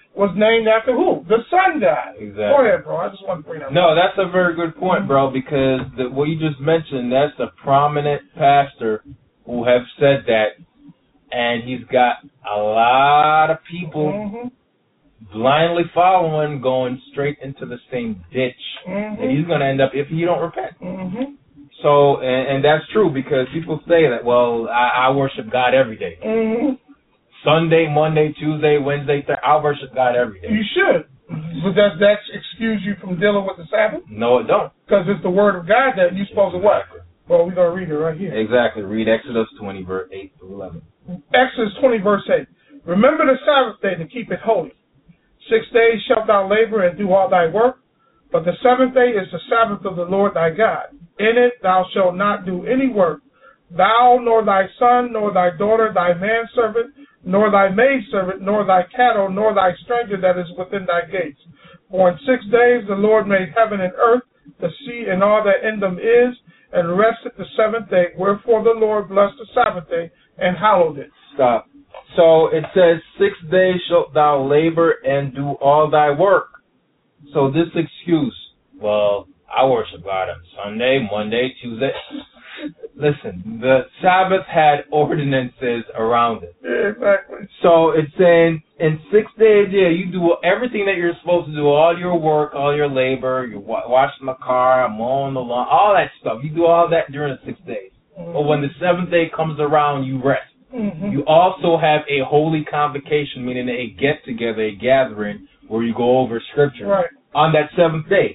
was named after who? The sun god. Exactly. Go ahead, bro. I just want to bring that up. No, that's a very good point, bro, because what you just mentioned, that's a prominent pastor who have said that, and he's got a lot of people blindly following, going straight into the same ditch that he's going to end up if you don't repent. So, and that's true, because people say that, well, I worship God every day. Sunday, Monday, Tuesday, Wednesday, Thursday, I worship God every day. You should. But does that excuse you from dealing with the Sabbath? No, it don't. Because it's the word of God that you're supposed to what? Well, we're going to read it right here. Exactly. Read Exodus 20, verse 8 through 11. Exodus 20, verse 8. Remember the Sabbath day to keep it holy. 6 days shalt thou labor and do all thy work, but the seventh day is the Sabbath of the Lord thy God. In it thou shalt not do any work, thou, nor thy son, nor thy daughter, thy manservant, nor thy maidservant, nor thy cattle, nor thy stranger that is within thy gates. For in 6 days the Lord made heaven and earth, the sea and all that in them is, and rested the seventh day. Wherefore the Lord blessed the Sabbath day and hallowed it. Stop. So it says, 6 days shalt thou labor and do all thy work. So this excuse, well, I worship God on Sunday, Monday, Tuesday. Listen, the Sabbath had ordinances around it. Yeah, exactly. So it's saying in 6 days, you do everything that you're supposed to do, all your work, all your labor, you're washing the car, mowing the lawn, all that stuff. You do all that during the 6 days. But when the seventh day comes around, you rest. You also have a holy convocation, meaning a get-together, a gathering, where you go over scripture on that seventh day.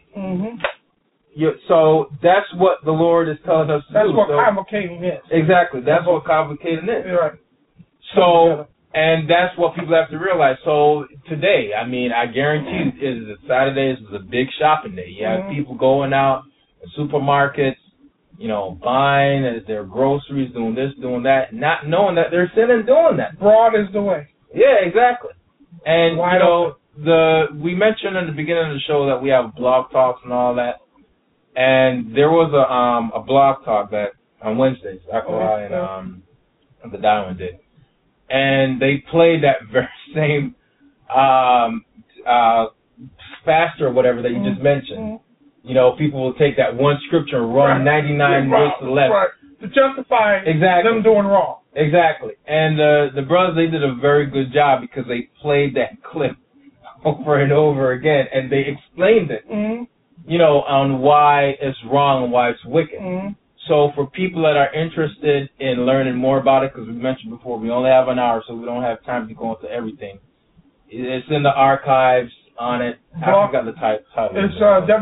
So that's what the Lord is telling us to do. That's what convocating is. Exactly. That's what convocating is. Right. So, and that's what people have to realize. So today, I mean, I guarantee Saturday is a big shopping day. You have people going out to supermarkets, you know, buying their groceries, doing this, doing that, not knowing that they're sinning doing that. Broad is the way. Yeah, exactly. And, you know, we mentioned in the beginning of the show that we have blog talks and all that. And there was a blog talk that on Wednesdays, Zachariah and the Diamond did. And they played that very same faster or whatever that you just mentioned. You know, people will take that one scripture and run 99 verses to the left. Right. To justify them doing wrong. Exactly. And the brothers, they did a very good job because they played that clip over and over again, and they explained it, you know, on why it's wrong and why it's wicked. So for people that are interested in learning more about it, because we mentioned before, we only have an hour, so we don't have time to go into everything. It's in the archives on it. I forgot the title. It's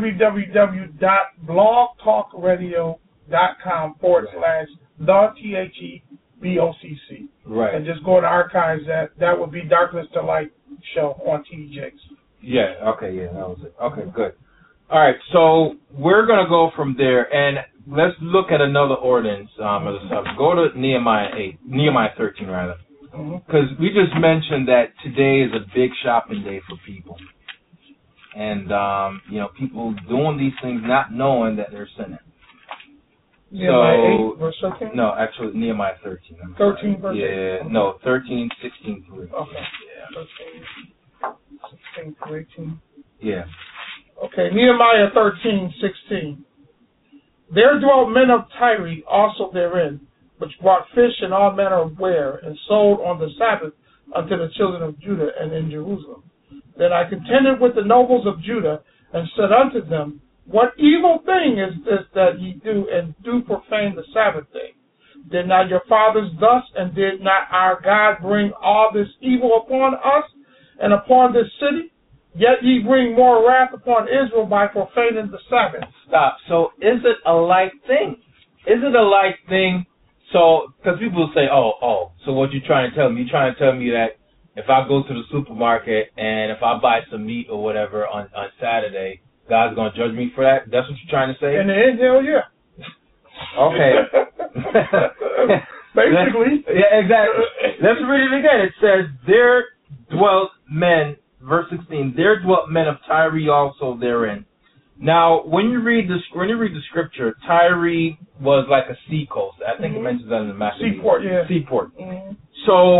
www.blogtalkradio.com/THEBOCC. Right. And just go to archives. That would be Darkness to Light show on TDJs. Yeah, okay, yeah, that was it. Okay, good. All right, so we're going to go from there, and let's look at another ordinance. Go to Nehemiah 13, rather. Because we just mentioned that today is a big shopping day for people. And, you know, people doing these things not knowing that they're sinning. Nehemiah 8, verse 13? No, actually, Nehemiah 13. 13, verse 8? Yeah, no, 13, 16 through 8. Okay. Yeah, 13, 16 through 18. Yeah. Okay, Nehemiah 13:16. There dwelt men of Tyre also therein, which brought fish and all manner of ware, and sold on the Sabbath unto the children of Judah and in Jerusalem. Then I contended with the nobles of Judah, and said unto them, What evil thing is this that ye do, and do profane the Sabbath day? Did not your fathers thus, and did not our God bring all this evil upon us and upon this city? Yet ye bring more wrath upon Israel by profaning the Sabbath. Stop. So is it a like thing? Is it a like thing? So, because people will say, oh, so what you trying to tell me? You trying to tell me that if I go to the supermarket and if I buy some meat or whatever on Saturday, God's going to judge me for that? That's what you're trying to say? In the end, hell yeah. Okay. Basically. Yeah, exactly. Let's read it again. It says, there dwelt men, verse 16, there dwelt men of Tyre also therein. Now, when you read the scripture, Tyre was like a sea coast. I think it mentions that in the map. Seaport, yeah. Seaport. So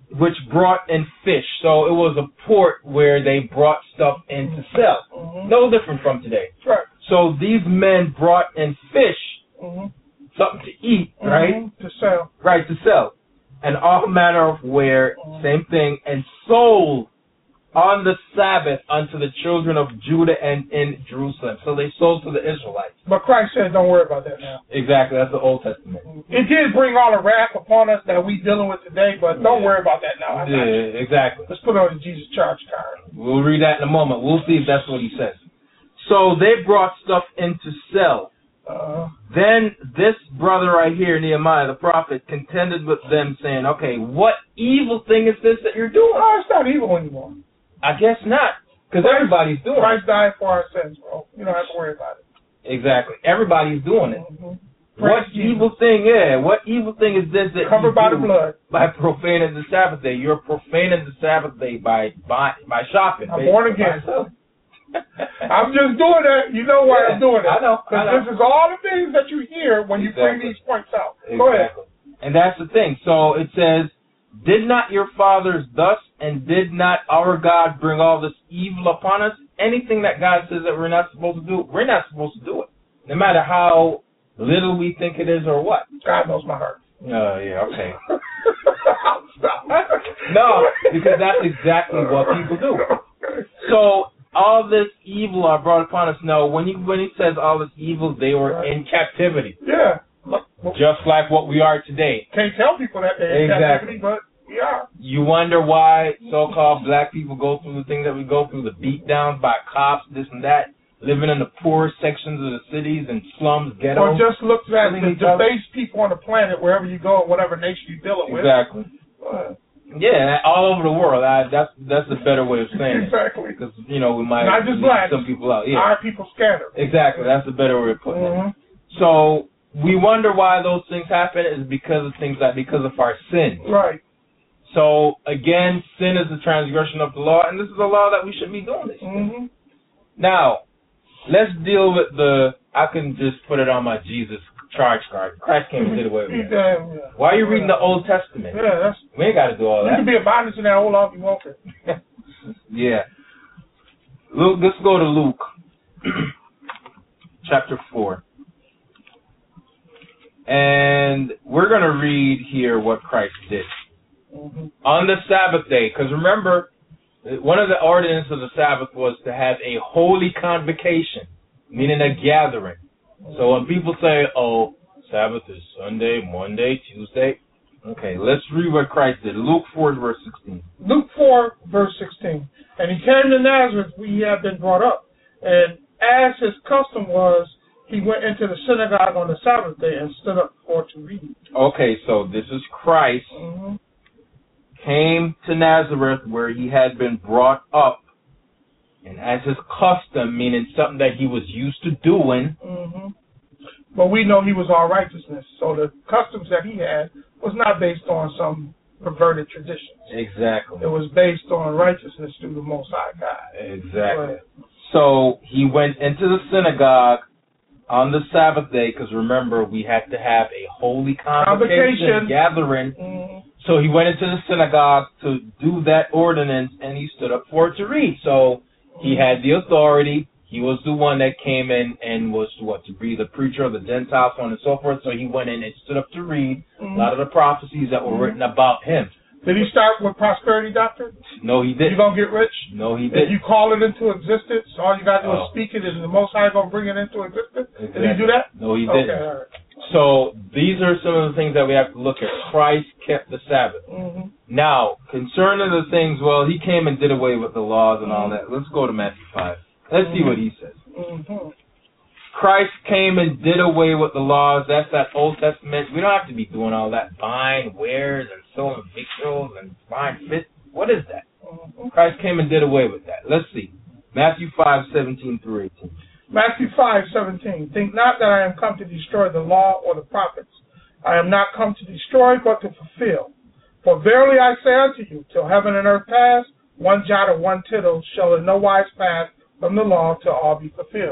which brought in fish. So it was a port where they brought stuff in to sell. No different from today. Right. So these men brought in fish, something to eat, right? To sell. Right, to sell. And all manner of ware, same thing, and sold on the Sabbath unto the children of Judah and in Jerusalem. So they sold to the Israelites. But Christ said, don't worry about that now. Exactly, that's the Old Testament. It did bring all the wrath upon us that we dealing with today, but don't worry about that now. Yeah, exactly. Let's put it on the Jesus charge card. We'll read that in a moment. We'll see if that's what he says. So they brought stuff in to sell. Then this brother right here, Nehemiah the prophet, contended with them, saying, okay, what evil thing is this that you're doing? Oh, it's not evil anymore. I guess not, because everybody's doing Christ died for our sins, bro. You don't have to worry about it. Exactly. Everybody's doing it. What evil thing, what evil thing is this that covered by the blood? By profaning the Sabbath day. You're profaning the Sabbath day by shopping. I'm born again. I'm just doing that. You know why I'm doing it. I know. Because this is all the things that you hear when you bring these points out. Go ahead. And that's the thing. So it says, did not your fathers thus, and did not our God bring all this evil upon us? Anything that God says that we're not supposed to do, we're not supposed to do it. No matter how little we think it is or what. God knows my heart. Yeah, okay. No, because that's exactly what people do. So all this evil are brought upon us. No, when he says all this evil, they were in captivity. Yeah. Just like what we are today. Can't tell people that they're in captivity, but yeah. You wonder why so-called black people go through the things that we go through, the beat downs by cops, this and that, living in the poor sections of the cities and slums, ghettos. Or just look at the debased people on the planet, wherever you go, whatever nation you're dealing with. Exactly. Yeah, all over the world. That's a better way of saying exactly. Because, we might not just black, some people out. Yeah. Our people scattered. Exactly. That's a better way of putting it. So we wonder why those things happen is because of our sin. Right. So again, sin is the transgression of the law, and this is a law that we should be doing this. Now, let's deal with I can just put it on my Jesus charge card. Christ came and did away with it. Why are you reading the Old Testament? Yeah, we ain't got to do all that. You can be a bondage in that whole law if you want it. Yeah. Luke, let's go to Luke, chapter 4. And we're going to read here what Christ did. On the Sabbath day, because remember, one of the ordinances of the Sabbath was to have a holy convocation, meaning a gathering. So when people say, oh, Sabbath is Sunday, Monday, Tuesday, okay, let's read what Christ did. Luke 4, verse 16. Luke 4, verse 16. And he came to Nazareth where he had been brought up. And as his custom was, he went into the synagogue on the Sabbath day and stood up for to read. Okay, so this is Christ. Came to Nazareth where he had been brought up, and as his custom, meaning something that he was used to doing. But we know he was all righteousness, so the customs that he had was not based on some perverted traditions. Exactly. It was based on righteousness through the Most High God. Exactly. So he went into the synagogue on the Sabbath day, because remember, we had to have a holy convocation gathering. So he went into the synagogue to do that ordinance, and he stood up for it to read. So he had the authority. He was the one that came in and was to be the preacher of the Gentiles, so on and so forth. So he went in and stood up to read a lot of the prophecies that were written about him. Did he start with prosperity doctrine? No, he didn't. You gonna get rich? No, he didn't. If you call it into existence, all you gotta do is speak it, and the Most High gonna bring it into existence. Exactly. Did he do that? No, he didn't. Okay, all right. So these are some of the things that we have to look at. Christ kept the Sabbath. Now, concerning the things, well, he came and did away with the laws and all that. Let's go to Matthew 5. Let's see what he says. Christ came and did away with the laws. That's that Old Testament. We don't have to be doing all that buying wares and selling victuals and buying fit. What is that? Christ came and did away with that. Let's see. Matthew 5:17 through 18. Matthew 5:17. Think not that I am come to destroy the law or the prophets. I am not come to destroy, but to fulfill. For verily I say unto you, till heaven and earth pass, one jot or one tittle shall in no wise pass from the law till all be fulfilled.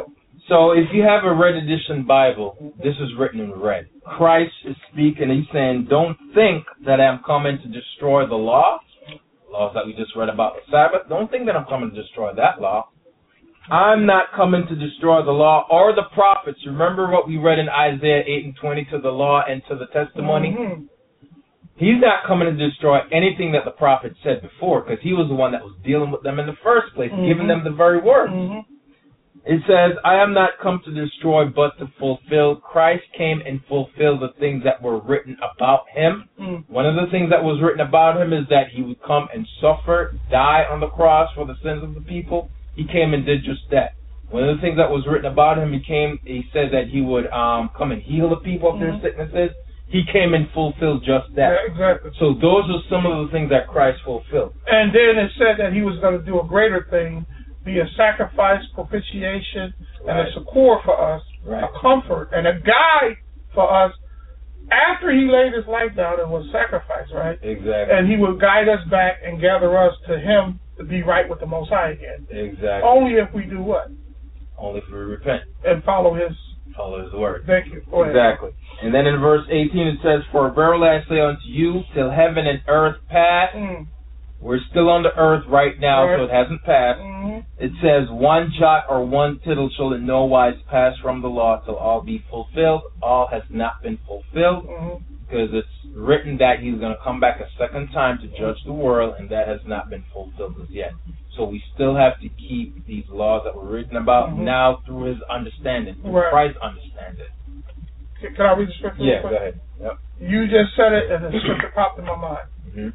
So if you have a red edition Bible, this is written in red. Christ is speaking. He's saying, don't think that I'm coming to destroy the law. Laws that we just read about the Sabbath. Don't think that I'm coming to destroy that law. I'm not coming to destroy the law or the prophets. Remember what we read in Isaiah 8:20, to the law and to the testimony? Mm-hmm. He's not coming to destroy anything that the prophet said before, because he was the one that was dealing with them in the first place, giving them the very words. It says, I am not come to destroy, but to fulfill. Christ came and fulfilled the things that were written about him. One of the things that was written about him is that he would come and suffer, die on the cross for the sins of the people. He came and did just that. One of the things that was written about him, he said that he would come and heal the people of their sicknesses. He came and fulfilled just that. Yeah, exactly. So those are some of the things that Christ fulfilled. And then it said that he was going to do a greater thing, be a sacrifice, propitiation, and a succor for us, a comfort, and a guide for us after he laid his life down and was sacrificed, right? Exactly. And he will guide us back and gather us to him to be right with the Most High again. Exactly. Only if we do what? Only if we repent. And follow his word. Thank you. Go ahead. Exactly. And then in verse 18 it says, for verily I say unto you, till heaven and earth pass. We're still on the earth right now, so it hasn't passed. It says, one jot or one tittle shall in no wise pass from the law till all be fulfilled. All has not been fulfilled, because it's written that he's going to come back a second time to judge the world, and that has not been fulfilled as yet. So we still have to keep these laws that were written about now through his understanding, through Christ's understanding. Can I read the scripture? Yeah, go ahead. Yep. You just said it, and the scripture popped in my mind.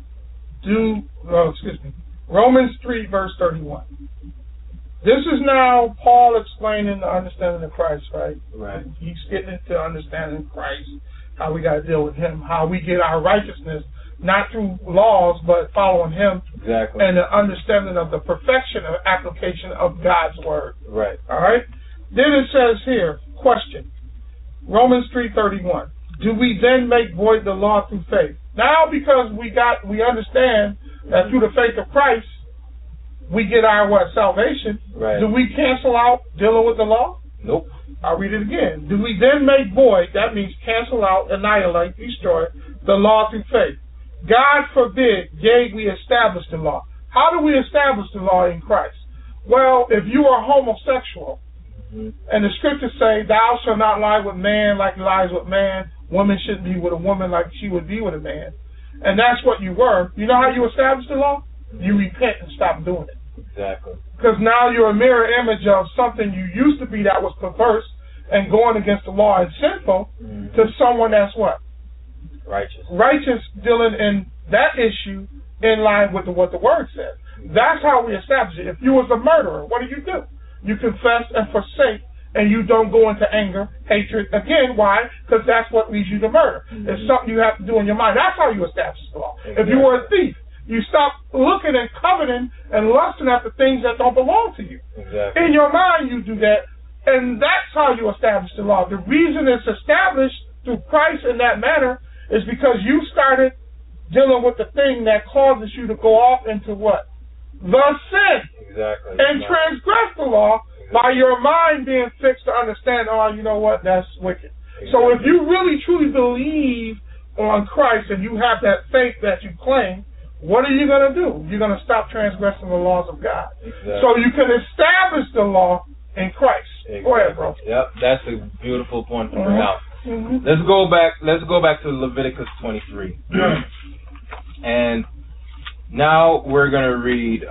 Romans 3, verse 31. This is now Paul explaining the understanding of Christ, right? Right. He's getting into understanding Christ, how we got to deal with him, how we get our righteousness, not through laws, but following him. Exactly. And the understanding of the perfection of application of God's word. Right. All right? Then it says here, question, Romans 3:31. Do we then make void the law through faith? Now, because we understand that through the faith of Christ, we get our salvation. Right. Do we cancel out dealing with the law? Nope. I'll read it again. Do we then make void, that means cancel out, annihilate, destroy, the law through faith? God forbid, yea, we establish the law. How do we establish the law in Christ? Well, if you are homosexual, and the scriptures say, thou shalt not lie with man like he lies with man, woman shouldn't be with a woman like she would be with a man, and that's what you were, you know how you establish the law? You repent and stop doing it. Exactly. Because now you're a mirror image of something you used to be that was perverse and going against the law and sinful to someone that's what? Righteous. Righteous, dealing in that issue in line with what the word says. That's how we establish it. If you was a murderer, what do? You confess and forsake, and you don't go into anger, hatred. Again, why? Because that's what leads you to murder. It's something you have to do in your mind. That's how you establish the law. Exactly. If you were a thief, you stop looking and coveting and lusting after things that don't belong to you. Exactly. In your mind, you do that, and that's how you establish the law. The reason it's established through Christ in that manner is because you started dealing with the thing that causes you to go off into what? The sin. Exactly. And transgress the law by your mind being fixed to understand, oh, you know what, that's wicked. Exactly. So if you really truly believe on Christ and you have that faith that you claim, what are you going to do? You're going to stop transgressing the laws of God. Exactly. So you can establish the law in Christ. Exactly. Go ahead, bro. Yep, that's a beautiful point to bring out. Let's go back to Leviticus 23. And now we're going to read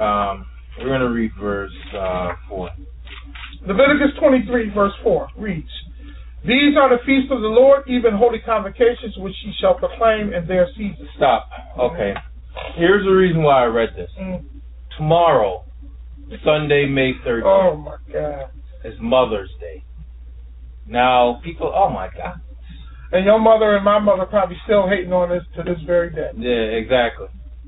verse 4. Leviticus 23, verse 4 reads, these are the feasts of the Lord, even holy convocations, which ye shall proclaim in their season. Stop. Okay. Here's the reason why I read this. Tomorrow, Sunday, May 13th. Oh, my God. Is Mother's Day. Now, people, oh, my God. And your mother and my mother probably still hating on this to this very day. Yeah, exactly.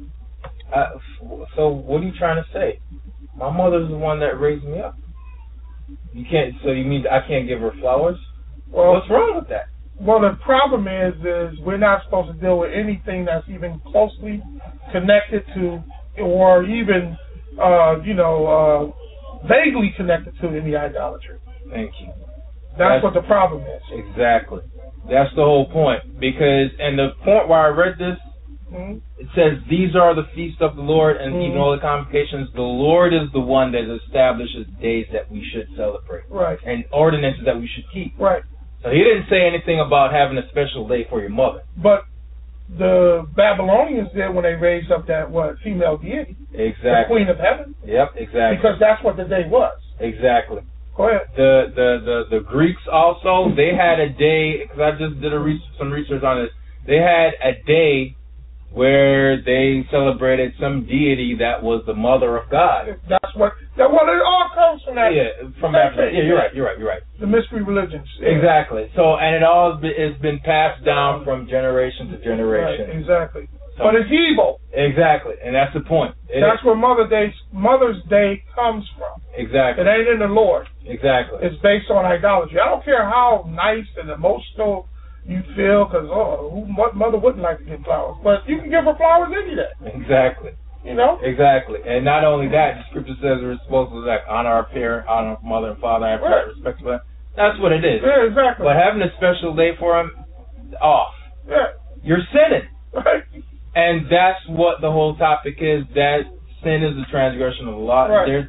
So what are you trying to say? My mother's the one that raised me up. You can't. So you mean I can't give her flowers? Well, what's wrong with that? Well, the problem is we're not supposed to deal with anything that's even closely connected to, or even vaguely connected to any idolatry. Thank you. That's what the problem is. Exactly. That's the whole point. Because, and the point where I read this, it says, these are the feasts of the Lord and even all the convocations. The Lord is the one that establishes days that we should celebrate. Right. And ordinances that we should keep. Right. So he didn't say anything about having a special day for your mother. But the Babylonians did when they raised up that, female deity. Exactly. The Queen of Heaven. Yep, exactly. Because that's what the day was. Exactly. Go ahead. The Greeks also, they had a day, because I just did some research on it. They had a day where they celebrated some deity that was the mother of God. That's what it all comes from that. Yeah, from that. Yeah, you're right. The mystery religions. Yeah. Exactly. So, and it all has been passed down from generation to generation. Right, exactly. So, but it's evil. Exactly, and that's the point. That's where Mother's Day comes from. Exactly. It ain't in the Lord. Exactly. It's based on idolatry. I don't care how nice and emotional you feel, because what mother wouldn't like to get flowers? But you can give her flowers any day. Exactly. You know? Exactly. And not only that, the scripture says we're supposed to honor our parent, honor our mother and father, have respect for them. That's what it is. Yeah, exactly. But having a special day for them, off. Yeah. You're sinning. Right. And that's what the whole topic is. That sin is the transgression of the law. Right.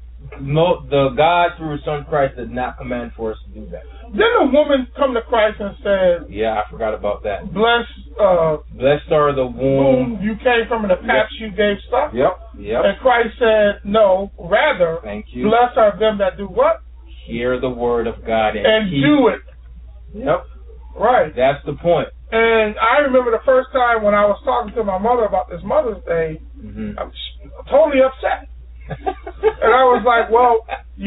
The God through His Son Christ did not command for us to do that. Didn't a woman come to Christ and said, yeah, I forgot about that. Blessed are the womb you came from and the paps you gave stuff? Yep. And Christ said, no, rather, thank you. Blessed are them that do what? Hear the word of God and do it. Yep. Right. That's the point. And I remember the first time when I was talking to my mother about this Mother's Day, I was totally upset. And I was like, well,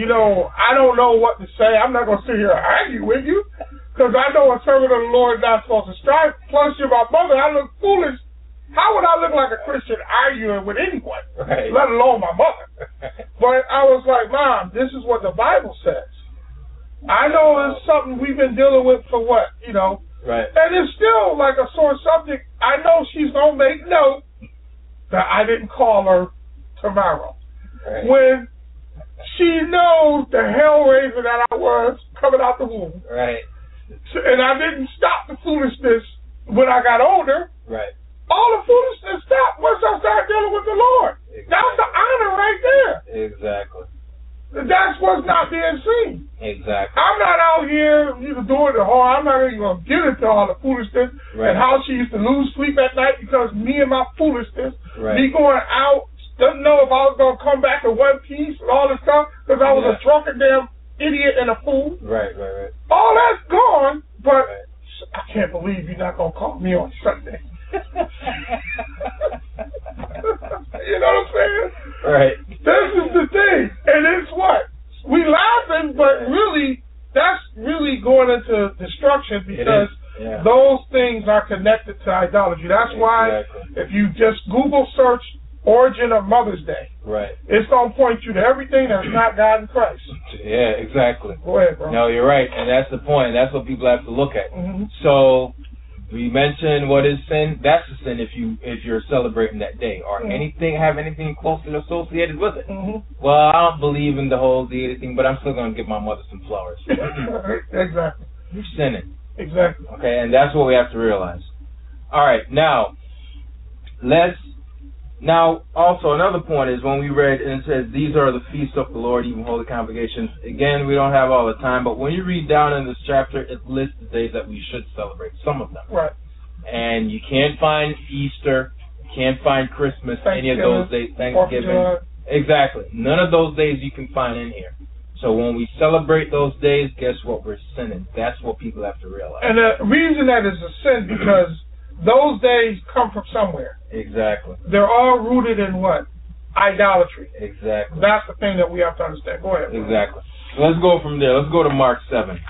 I don't know what to say. I'm not going to sit here and argue with you, because I know a servant of the Lord is not supposed to strive. Plus, you're my mother. I look foolish. How would I look like a Christian arguing with anyone, let alone my mother? But I was like, Mom, this is what the Bible says. I know it's something we've been dealing with for what, Right. And it's still like a sore subject. I know she's going to make note that I didn't call her tomorrow. Right. When she knows the hellraiser that I was coming out the womb. Right. And I didn't stop the foolishness when I got older. Right. All the foolishness stopped once I started dealing with the Lord. Exactly. That's the honor right there. Exactly. That's what's not being seen. Exactly. I'm not out here doing the whole. I'm not even going to get into all the foolishness and how she used to lose sleep at night because me and my foolishness, me going out, doesn't know if I was going to come back in one piece and all this stuff because I was a drunken damn idiot and a fool. Right. All that's gone, but I can't believe you're not going to call me on Sunday. You know what I'm saying? Right. This is the thing. And it's what? We laughing, but really, that's really going into destruction because those things are connected to idolatry. That's why if you just Google search origin of Mother's Day, it's going to point you to everything that's not God in Christ. Yeah, exactly. Go ahead, bro. No, you're right. And that's the point. That's what people have to look at. So we mentioned what is sin. That's a sin if you're celebrating that day or have anything closely associated with it. Well, I don't believe in the whole deity thing, but I'm still going to give my mother some flowers. Exactly. You're sinning. Exactly. Okay, and that's what we have to realize. All right, now also another point is when we read and it says these are the feasts of the Lord, even holy convocations. Again, we don't have all the time, but when you read down in this chapter, it lists the days that we should celebrate, some of them. Right. And you can't find Easter, you can't find Christmas, any of those days, Thanksgiving. Exactly. None of those days you can find in here. So when we celebrate those days, guess what? We're sinning. That's what people have to realize. And the reason that is a sin because those days come from somewhere. Exactly. They're all rooted in what? Idolatry. Exactly. That's the thing that we have to understand. Go ahead. Exactly. So let's go from there. Let's go to Mark 7.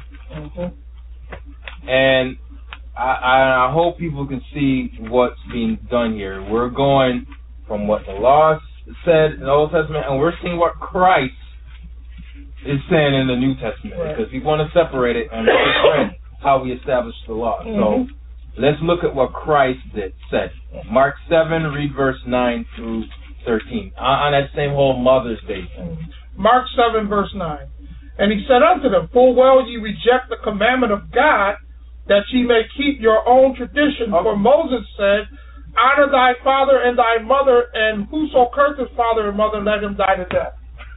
And I hope people can see what's being done here. We're going from what the law said in the Old Testament, and we're seeing what Christ is saying in the New Testament. Because we want to separate it and explain how we establish the law. So let's look at what Christ said. Mark 7, read verse 9 through 13. On that same whole Mother's Day thing. Mark 7, verse 9. And he said unto them, Full well ye reject the commandment of God, that ye may keep your own tradition. For Moses said, Honor thy father and thy mother, and whoso curseth father and mother, let him die to death.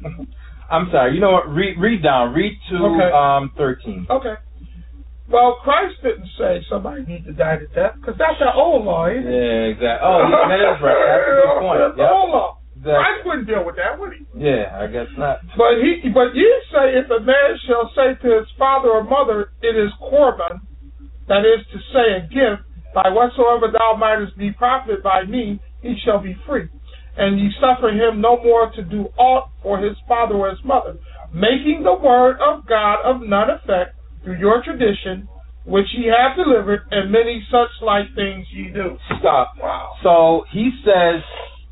I'm sorry. You know what? Read down. Read to 13. Okay. Well, Christ didn't say somebody needs to die to death, because that's the old law, isn't it? Yeah, exactly. Oh, that is right. That's a good point. That's the old law. Exactly. Christ wouldn't deal with that, would he? Yeah, I guess not. But you say, if a man shall say to his father or mother, it is Corban, that is to say, a gift, by whatsoever thou mightest be profited by me, he shall be free. And ye suffer him no more to do aught for his father or his mother, making the word of God of none effect through your tradition, which ye have delivered, and many such like things ye do. Stop. Wow. So he says,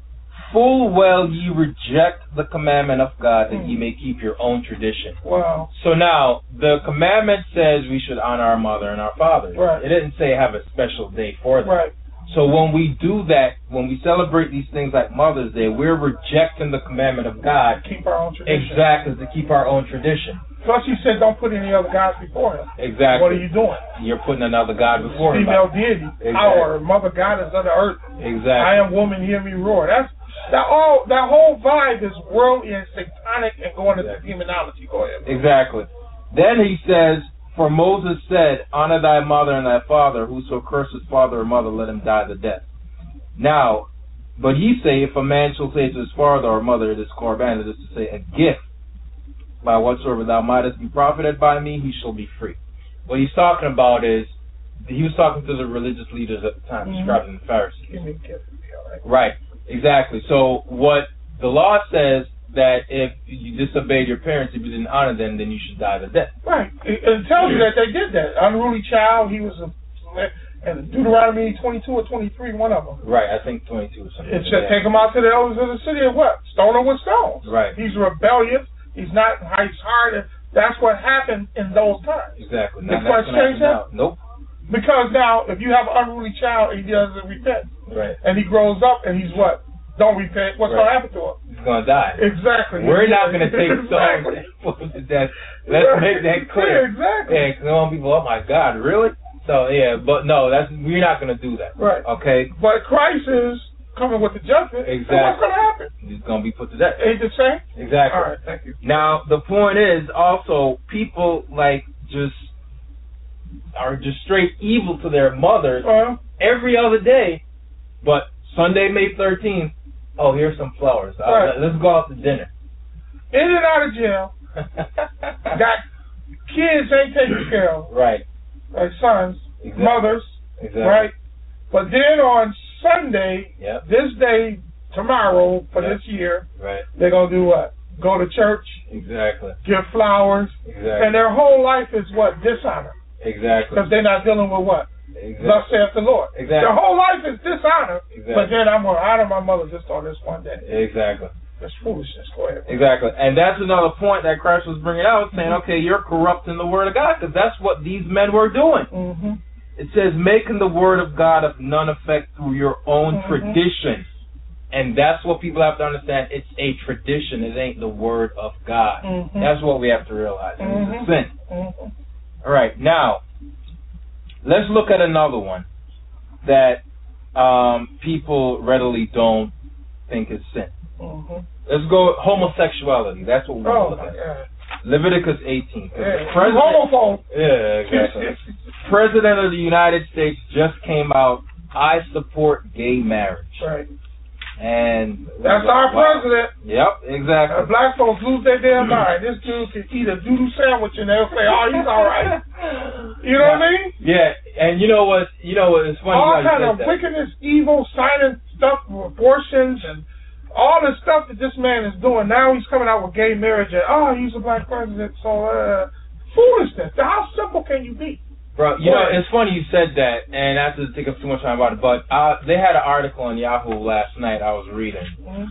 Full well ye reject the commandment of God, that ye may keep your own tradition. Wow. So now, the commandment says we should honor our mother and our father. Right. It didn't say have a special day for them. Right. So when we do that, when we celebrate these things like Mother's Day, we're rejecting the commandment of God. Keep our own tradition. Exactly, to keep our own tradition. Plus, he said, don't put any other gods before him. Exactly. What are you doing? You're putting another God before him. Female deity. Exactly. Our mother goddess of the earth. Exactly. I am woman, hear me roar. That whole vibe is worldly and satanic and going into demonology. Go ahead. Exactly. Then he says, For Moses said, Honor thy mother and thy father, whoso curses father or mother, let him die the death. Now, but he say, if a man shall say to his father or mother, it is Corban, it is to say, a gift, by whatsoever thou mightest be profited by me, he shall be free. What he's talking about is, he was talking to the religious leaders at the time, describing the Pharisees. Give me a gift, all right. Right, exactly. So what the law says, that if you disobeyed your parents, if you didn't honor them, then you should die the death. Right. It tells you that they did that. Unruly child, he was and Deuteronomy 22 or 23, one of them. Right, I think 22 or something. It said, take him out to the elders of the city and what? Stone him with stones. Right. He's rebellious. He's hard. That's what happened in those times. Exactly. Did Christ change that? Nope. Because now, if you have an unruly child and he doesn't repent, right, and he grows up and he's what? Don't repent, what's going to happen to him? He's going to die. Exactly. We're not going to take stones and put him to death. Let's make that clear. Yeah, exactly. Yeah, because some people, oh my God, really? So, yeah, but no, we're not going to do that. Right. Okay? But Christ is coming with the judgment. Exactly. So what's going to happen? He's going to be put to death. Ain't the same? Exactly. All right, thank you. Now, the point is also, people are just straight evil to their mothers every other day, but Sunday, May 13th, oh, here's some flowers. Right. Let's go out to dinner. In and out of jail. Got kids ain't taken care of. Right. Like sons, exactly. mothers, exactly. right? But then on Sunday, this day, tomorrow, for this year, right, they're going to do what? Go to church. Exactly. Give flowers. Exactly. And their whole life is what? Dishonor. Exactly. Because they're not dealing with what? Exactly. Thus saith the Lord. Exactly. Their whole life is dishonor. Exactly. But then I'm going to honor my mother just on this one day. Exactly. That's foolishness. Go ahead. Exactly. And that's another point that Christ was bringing out, saying, okay, you're corrupting the word of God, because that's what these men were doing. It says, making the word of God of none effect through your own tradition. And that's what people have to understand. It's a tradition. It ain't the word of God. That's what we have to realize. It's a sin. All right. Now, let's look at another one that people readily don't think is sin. Let's go homosexuality. That's what we're looking at. God. Leviticus 18. Homophobe. Yeah, exactly. President of the United States just came out, I support gay marriage. Right. And that's our president. Yep, exactly. Black folks lose their damn mind. This dude can eat a doodle sandwich and they'll say, oh, he's all right. You know what I mean? Yeah, and you know what? It's funny. All kind of wickedness, evil, silent stuff, abortions, and all the stuff that this man is doing. Now he's coming out with gay marriage and, oh, he's a black president. So, foolishness. How simple can you be? Bro, it's funny you said that, and not to take up too much time about it, but they had an article on Yahoo last night I was reading.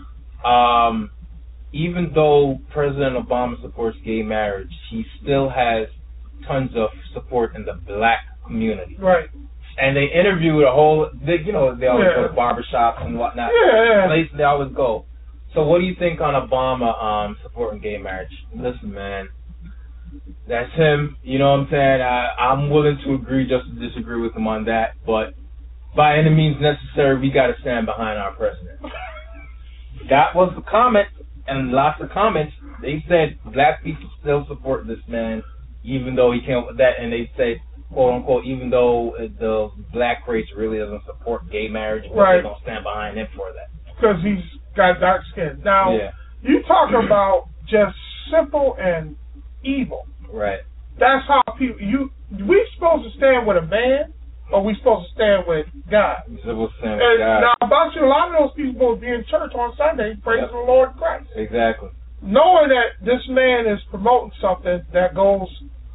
Even though President Obama supports gay marriage, he still has tons of support in the black community. Right. And they interviewed a whole, they always go to barbershops and whatnot. Places they always go. So what do you think on Obama supporting gay marriage? Listen, man, That's him. You know what I'm saying? I'm willing to agree just to disagree with him on that. But by any means necessary, we got to stand behind our president. That was the comment, and lots of comments. They said black people still support this man, even though he came up with that, and they said, quote unquote, even though the black race really doesn't support gay marriage, but right. They don't stand behind him for that. Because he's got dark skin. Now, you talk about just simple and evil. Right. That's how people. We supposed to stand with a man, or we supposed to stand with God? We're supposed to stand with God. Now, about you, a lot of those people will be in church on Sunday praising the Lord Christ. Exactly. Knowing that this man is promoting something that goes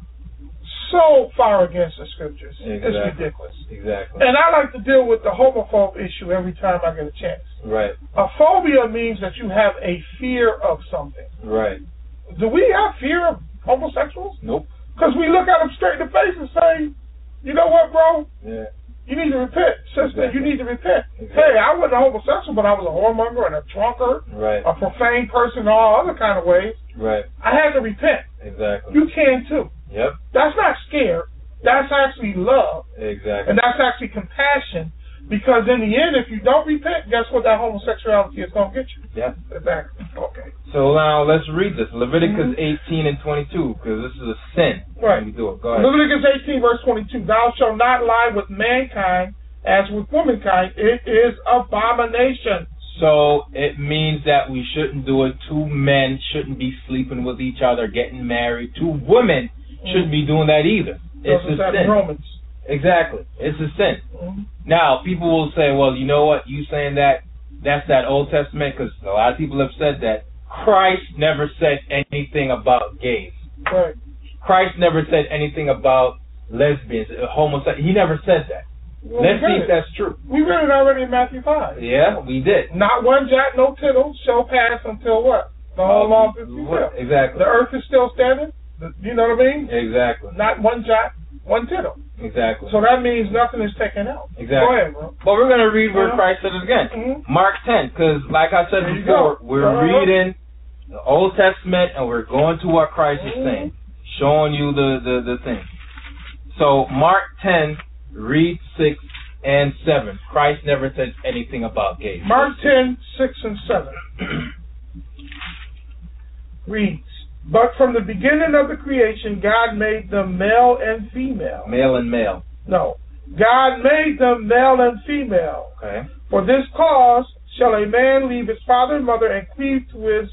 so far against the scriptures. Exactly. It's ridiculous. Exactly. And I like to deal with the homophobe issue every time I get a chance. Right. A phobia means that you have a fear of something. Right. Do we have fear of homosexuals? Nope. Because we look at them straight in the face and say, you know what, bro? Yeah. You need to repent. Sister, Exactly. You need to repent. Exactly. Hey, I wasn't a homosexual, but I was a whoremonger and a drunkard, right. a profane person, all other kind of ways. Right. I had to repent. Exactly. You can too. Yep. That's not scare. That's actually love. Exactly. And that's actually compassion. Because in the end, if you don't repent, guess what that homosexuality is going to get you? Yeah. Exactly. Okay. So now let's read this. Leviticus 18 and 22, because this is a sin. Right. Let me do it. Go ahead. Leviticus 18, verse 22. Thou shalt not lie with mankind as with womankind. It is abomination. So it means that we shouldn't do it. Two men shouldn't be sleeping with each other, getting married. Two women shouldn't be doing that either. It's a sin. Romans. Exactly. It's a sin. Mm-hmm. Now, people will say, well, you know what? You saying that, that's that Old Testament, because a lot of people have said that. Christ never said anything about gays. Right. Christ never said anything about lesbians, homosexuals. He never said that. Well, Let's see if that's true. We read it already in Matthew 5. Yeah, we did. Not one jot, no tittle shall pass until what? The whole law is fulfilled. Exactly. The earth is still standing. You know what I mean? Exactly. Not one jot, one tittle. Exactly. So that means nothing is taken out. Exactly. Go ahead, bro. But we're going to read where Christ said it again. Mm-hmm. Mark 10, because like I said before, we're reading the Old Testament and we're going to what Christ is saying, showing you the thing. So Mark 10, read 6 and 7. Christ never said anything about gays. Mark 10, 6 and 7 reads, but from the beginning of the creation, God made them male and female. Male and male. No. God made them male and female. Okay. For this cause shall a man leave his father and mother and cleave to his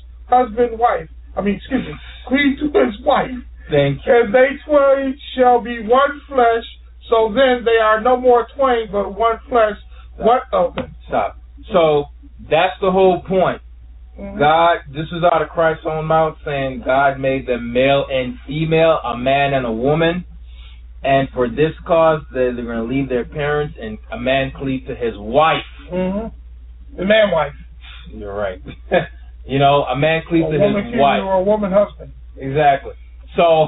cleave to his wife. Thank you. And they twain shall be one flesh, so then they are no more twain, but one flesh. Stop. What of them? Stop. So that's the whole point. Mm-hmm. God, this is out of Christ's own mouth, saying God made them male and female, a man and a woman. And for this cause, they're going to leave their parents, and a man cleave to his wife. Mm-hmm. The man wife. You're right. You know, a man cleave to his wife. Or a woman husband. Exactly. So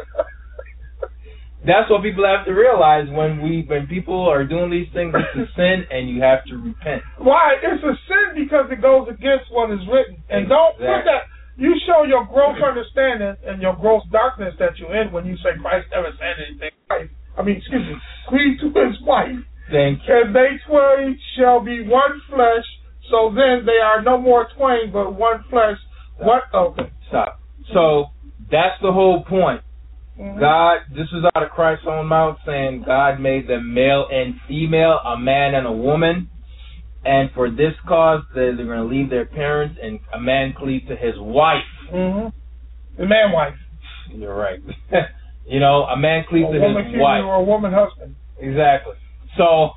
that's what people have to realize when people are doing these things. It's a sin, and you have to repent. Why? It's a sin because it goes against what is written. And don't put that. You show your gross understanding and your gross darkness that you're in when you say Christ never said anything. Cleave to his wife. Thank you. And they twain shall be one flesh, so then they are no more twain, but one flesh. Stop. What of them? Stop. So that's the whole point. Mm-hmm. God, this is out of Christ's own mouth, saying God made them male and female, a man and a woman. And for this cause, they're going to leave their parents, and a man cleave to his wife. Mm-hmm. The man wife. You're right. You know, a man cleave to his wife. Or a woman husband. Exactly. So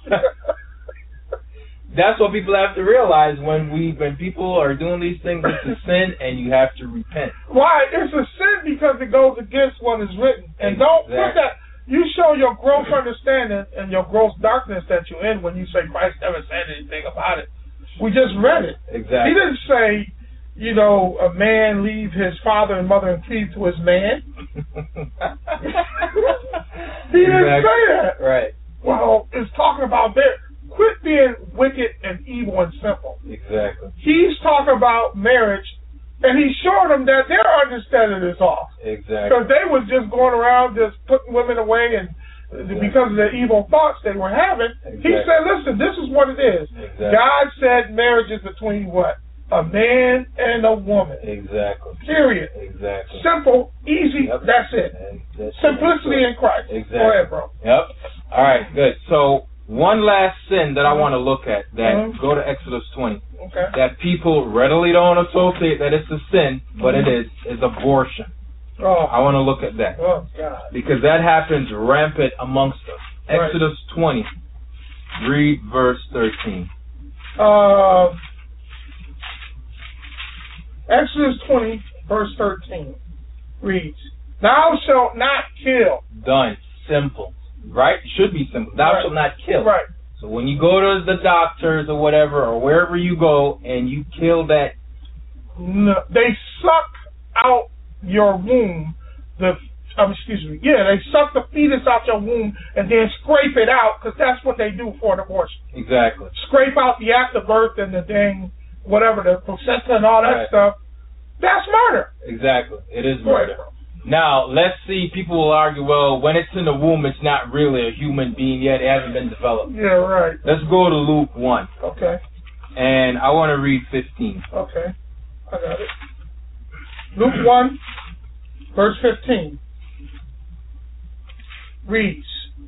that's what people have to realize when people are doing these things. It's a sin, and you have to repent. Why? It's a sin because it goes against what is written. And don't put that. You show your gross understanding and your gross darkness that you're in when you say Christ never said anything about it. We just read it. Exactly. He didn't say, you know, a man leave his father and mother and cleave to his man. He didn't say that. Right. Well, it's talking about quit being wicked and evil and simple. Exactly. He's talking about marriage, and he showed them that their understanding is off. Exactly. Because they was just going around just putting women away, and because of the evil thoughts they were having, he said, listen, this is what it is. God said marriage is between what? A man and a woman. Exactly. Period. Exactly. Simple, easy, that's it. Simplicity in Christ. Exactly. Go ahead, bro. Yep. All right, good. So one last sin that I want to look at, that go to Exodus 20, that people readily don't associate that it's a sin, but it is abortion. I want to look at that. Oh, God. Because that happens rampant amongst us. Right. Exodus 20, read verse 13. Exodus 20, verse 13 reads, Thou shalt not kill. Done. Simple. Right? It should be simple. Thou shalt not kill. Right. So when you go to the doctors or whatever, or wherever you go, and you kill that... No, they suck out your womb. They suck the fetus out your womb and then scrape it out, because that's what they do for an abortion. Exactly. Scrape out the afterbirth and the dang... whatever, the placenta and all that stuff, that's murder. Exactly. It is murder. Now, let's see, people will argue, well, when it's in the womb, it's not really a human being yet. It hasn't been developed. Yeah, right. Let's go to Luke 1. Okay. And I want to read 15. Okay. I got it. Luke 1, verse 15 reads,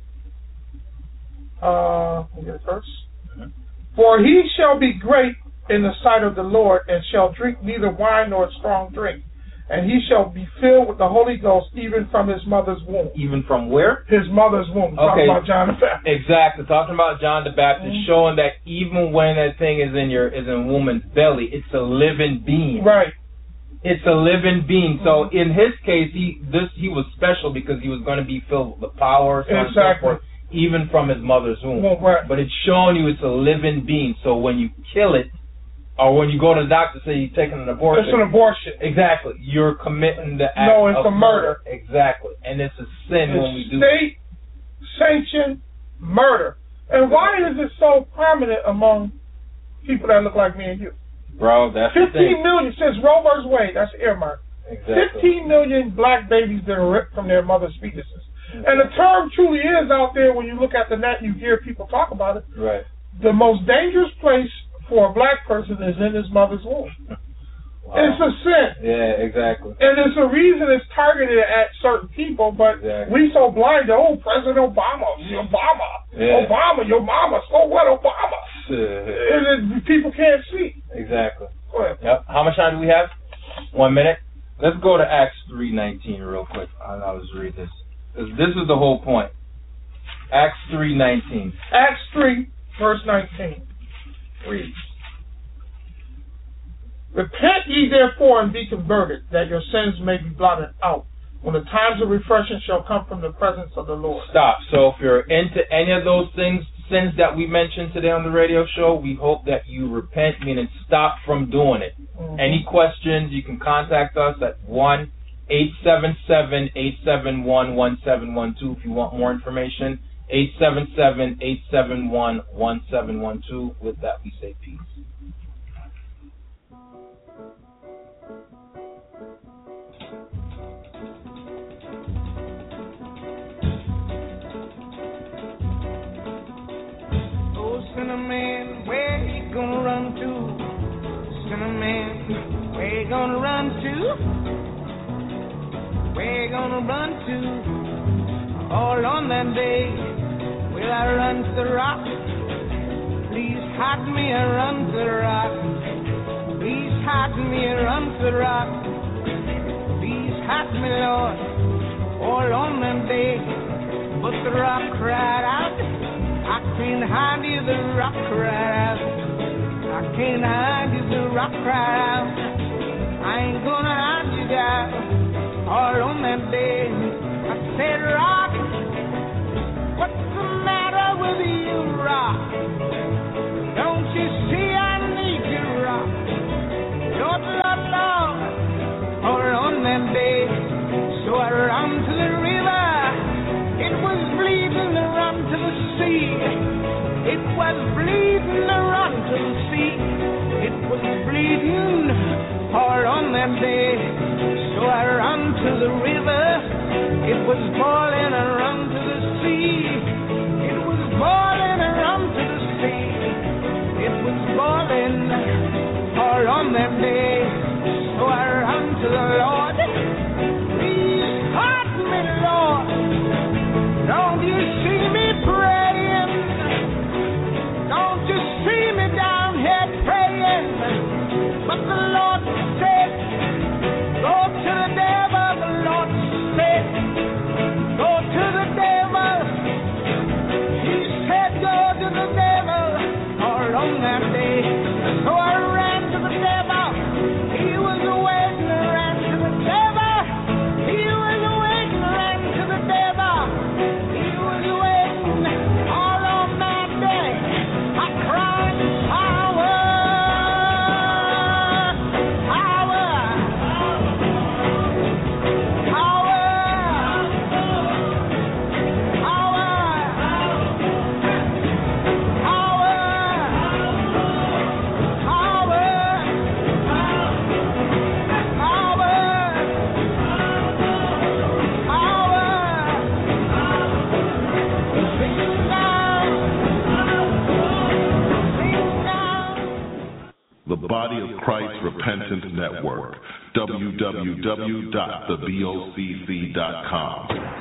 let me get it first. For he shall be great in the sight of the Lord, and shall drink neither wine nor strong drink. And he shall be filled with the Holy Ghost even from his mother's womb. Even from where? His mother's womb. Okay. Talking about John the Baptist. Exactly. Talking about John the Baptist, showing that even when that thing is in woman's belly, it's a living being. Right. It's a living being. So in his case, he was special because he was going to be filled with the power, so on and so forth, even from his mother's womb. Right. But it's showing you it's a living being. So when you kill it, or when you go to the doctor and say you're taking an abortion. It's an abortion. Exactly. You're committing the act No, it's a murder. Exactly. And it's a sin when we do state-sanctioned murder. And why is it so prominent among people that look like me and you? Bro, that's 15 million, since Roe vs. Wade, that's earmarked. Exactly. 15 million black babies that are ripped from their mother's fetuses. Exactly. And the term truly is out there when you look at the net, you hear people talk about it. Right. The most dangerous place for a black person is in his mother's womb. Wow. It's a sin. Yeah, exactly. And it's a reason it's targeted at certain people, but we so blind to, President Obama, your mama, so what, Obama? And people can't see. Exactly. Go ahead. Yep. How much time do we have? 1 minute. Let's go to Acts 3:19 real quick. I'll just read this. This is the whole point. Acts 3:19. Acts 3, verse 19. Reads, Repent ye therefore and be converted, that your sins may be blotted out, when the times of refreshing shall come from the presence of the Lord. Stop. So if you're into any of those sins that we mentioned today on the radio show, we hope that you repent, meaning stop from doing it. Any questions, you can contact us at 1-877-871-1712 if you want more information. 877-871-1712. With that, we say peace. Oh, sinner man, where you gonna run to? Sinner man, where you gonna run to? Where you gonna run to? All on that day, will I run to the rock? Please hide me and run to the rock. Please hide me and run to the rock. Please hide me, Lord, all on that day. But the rock cried out, I can't hide you, the rock cried out. I can't hide you, the rock cried out. I ain't gonna hide you down all on that day. I said, rock, what's the matter with you, rock? Don't you see I need you, rock? Lord, Lord, Lord, all on that day. So I ran to the river. It was bleeding to run to the sea. It was bleeding to run to the sea. It was bleeding all on that day. So I ran to the river. It was boiling and run to the sea. It was boiling and run to the sea. It was boiling all on that day. So I run to the Lord. Please heart me, Lord. Don't you see me praying? Don't you see me down here praying? But the Lord said, go to the devil. The Lord said, go to the devil. He said, go to the devil all on that day. So I ran to the devil. He was waiting, I ran to the devil. He was waiting, I ran to the devil. He was waiting all on that day. I cried, power, power, power, The Body of Christ Repentance Network, www.thebocc.com.